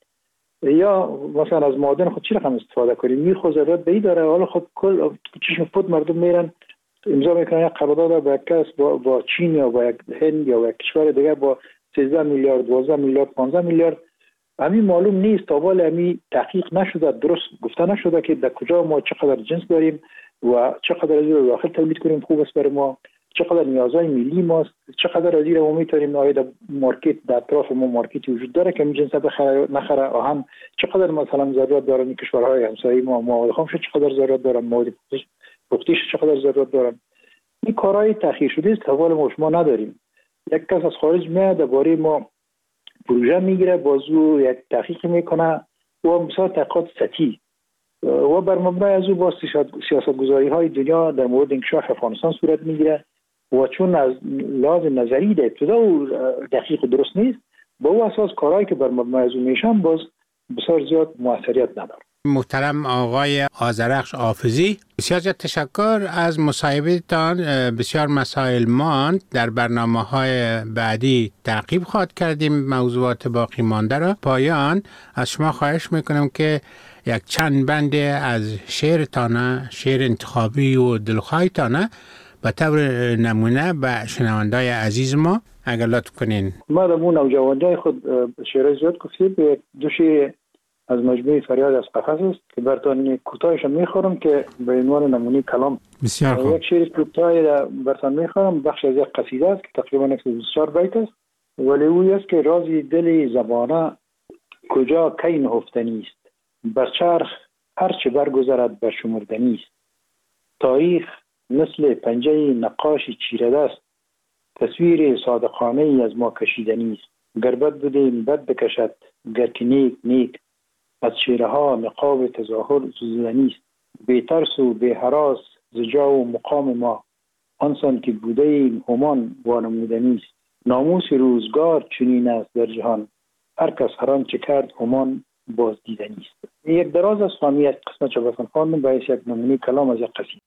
[SPEAKER 11] یا مثلا از معادن خود چی رقم استفاده کنیم. می خود ضرورت به این داره. حالا خب کل چشم فوت مردم میرن امضا میکنن یک قرارداد با یک کس با چین یا با یک هند یا با یک کشور دیگه با 13 میلیارد 12 میلیارد 15 میلیارد. همین معلوم نیست، تابال همین تحقیق نشده، درست گفته نشده که در کجا ما چقدر جنس داریم و چقدر از این داخل تولید کنیم خوب است برای ما، چقدر نیازهای ملی ماست، چقدر از این ما میتونیم آیا مارکت در اطراف ما مارکتی وجود داره که این جنس بخره نخره، هم چقدر مثلا ضرورت دارن کشورهای همسایه ما مواد خام چقدر ضرورت دارن، مواد پختیش چقدر ضرورت دارن. این کارهای تأخیر شده است، حوال ما شما نداریم. یک کس از خارج میاد درباره ما پروژه میگیره، بازو یک تحقیق میکنه و بسیار تحقیقات سطحی و بر مبنای از او با سیاست گذاری های دنیا در مورد انکشاف افغانستان صورت میگیره و چون از لحاظ نظری در ابتدا و دقیق و درست نیست، با او اساس کارهایی که بر مبنای از او میشن باز بسیار زیاد موثریت نداره.
[SPEAKER 8] محترم آقای آذرخش حافظی، بسیار زیاد تشکر از مصاحبهتان. بسیار مسائل ماند، در برنامه‌های بعدی تعقیب خواهد کردیم موضوعات باقی مانده را. پایان از شما خواهش میکنم که یک چند بند از شعرتانه، شعر انتخابی و دلخواهتانه به طور نمونه به شنوندای عزیز ما اگر لطف کنین.
[SPEAKER 11] ما در مون نوجوانای خود شعر زیاد گفتیم، دو شعر از مجموعه فریاد از قفس است که براتون کوتاهش میخورم که به عنوان نمونه کلام.
[SPEAKER 8] بسیار خوب. یک
[SPEAKER 11] شعر کوتاه براتون میخورم، بخش از یک قصیده است که تقریبا 124 بیت است، ولی او است که رازی دل زبانه کجا کی نهفتنی است، بر چرخ هر چه برگذرد بر شمردنی است، تاریخ مثل پنجه نقاشی چیره دست، تصویر صادقانه ای از ما کشیدنی است، گر بد بودیم بد بکشد، گر که نیک نیک، از چهره ها نقاب تظاهر سوزیدنی است، بی ترس و بی هراس ز جا و مقام ما، آنسان که بوده ایم همان وانمودنی است، ناموس روزگار چنین است در جهان، هر کس هر آنچه کرد همان باز دیدنی است. یک دراز از فهمی یک قسمت چه بسن خواندم باعث یک نمونه کلام از یک قصیده.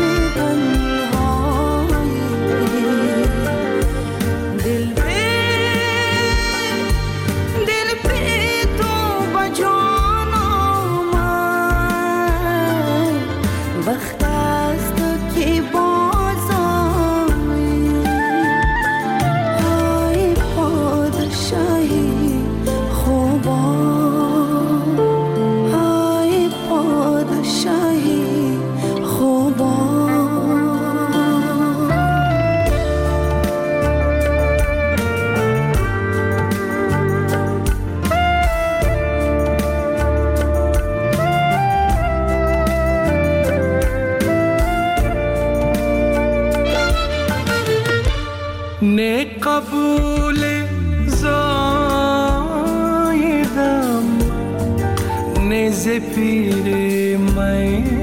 [SPEAKER 3] दिल पे وقت است که باز آیی های پادشاهی خوبا های پادشاهی خوبا
[SPEAKER 9] نه قبول زایدم نه زپیر من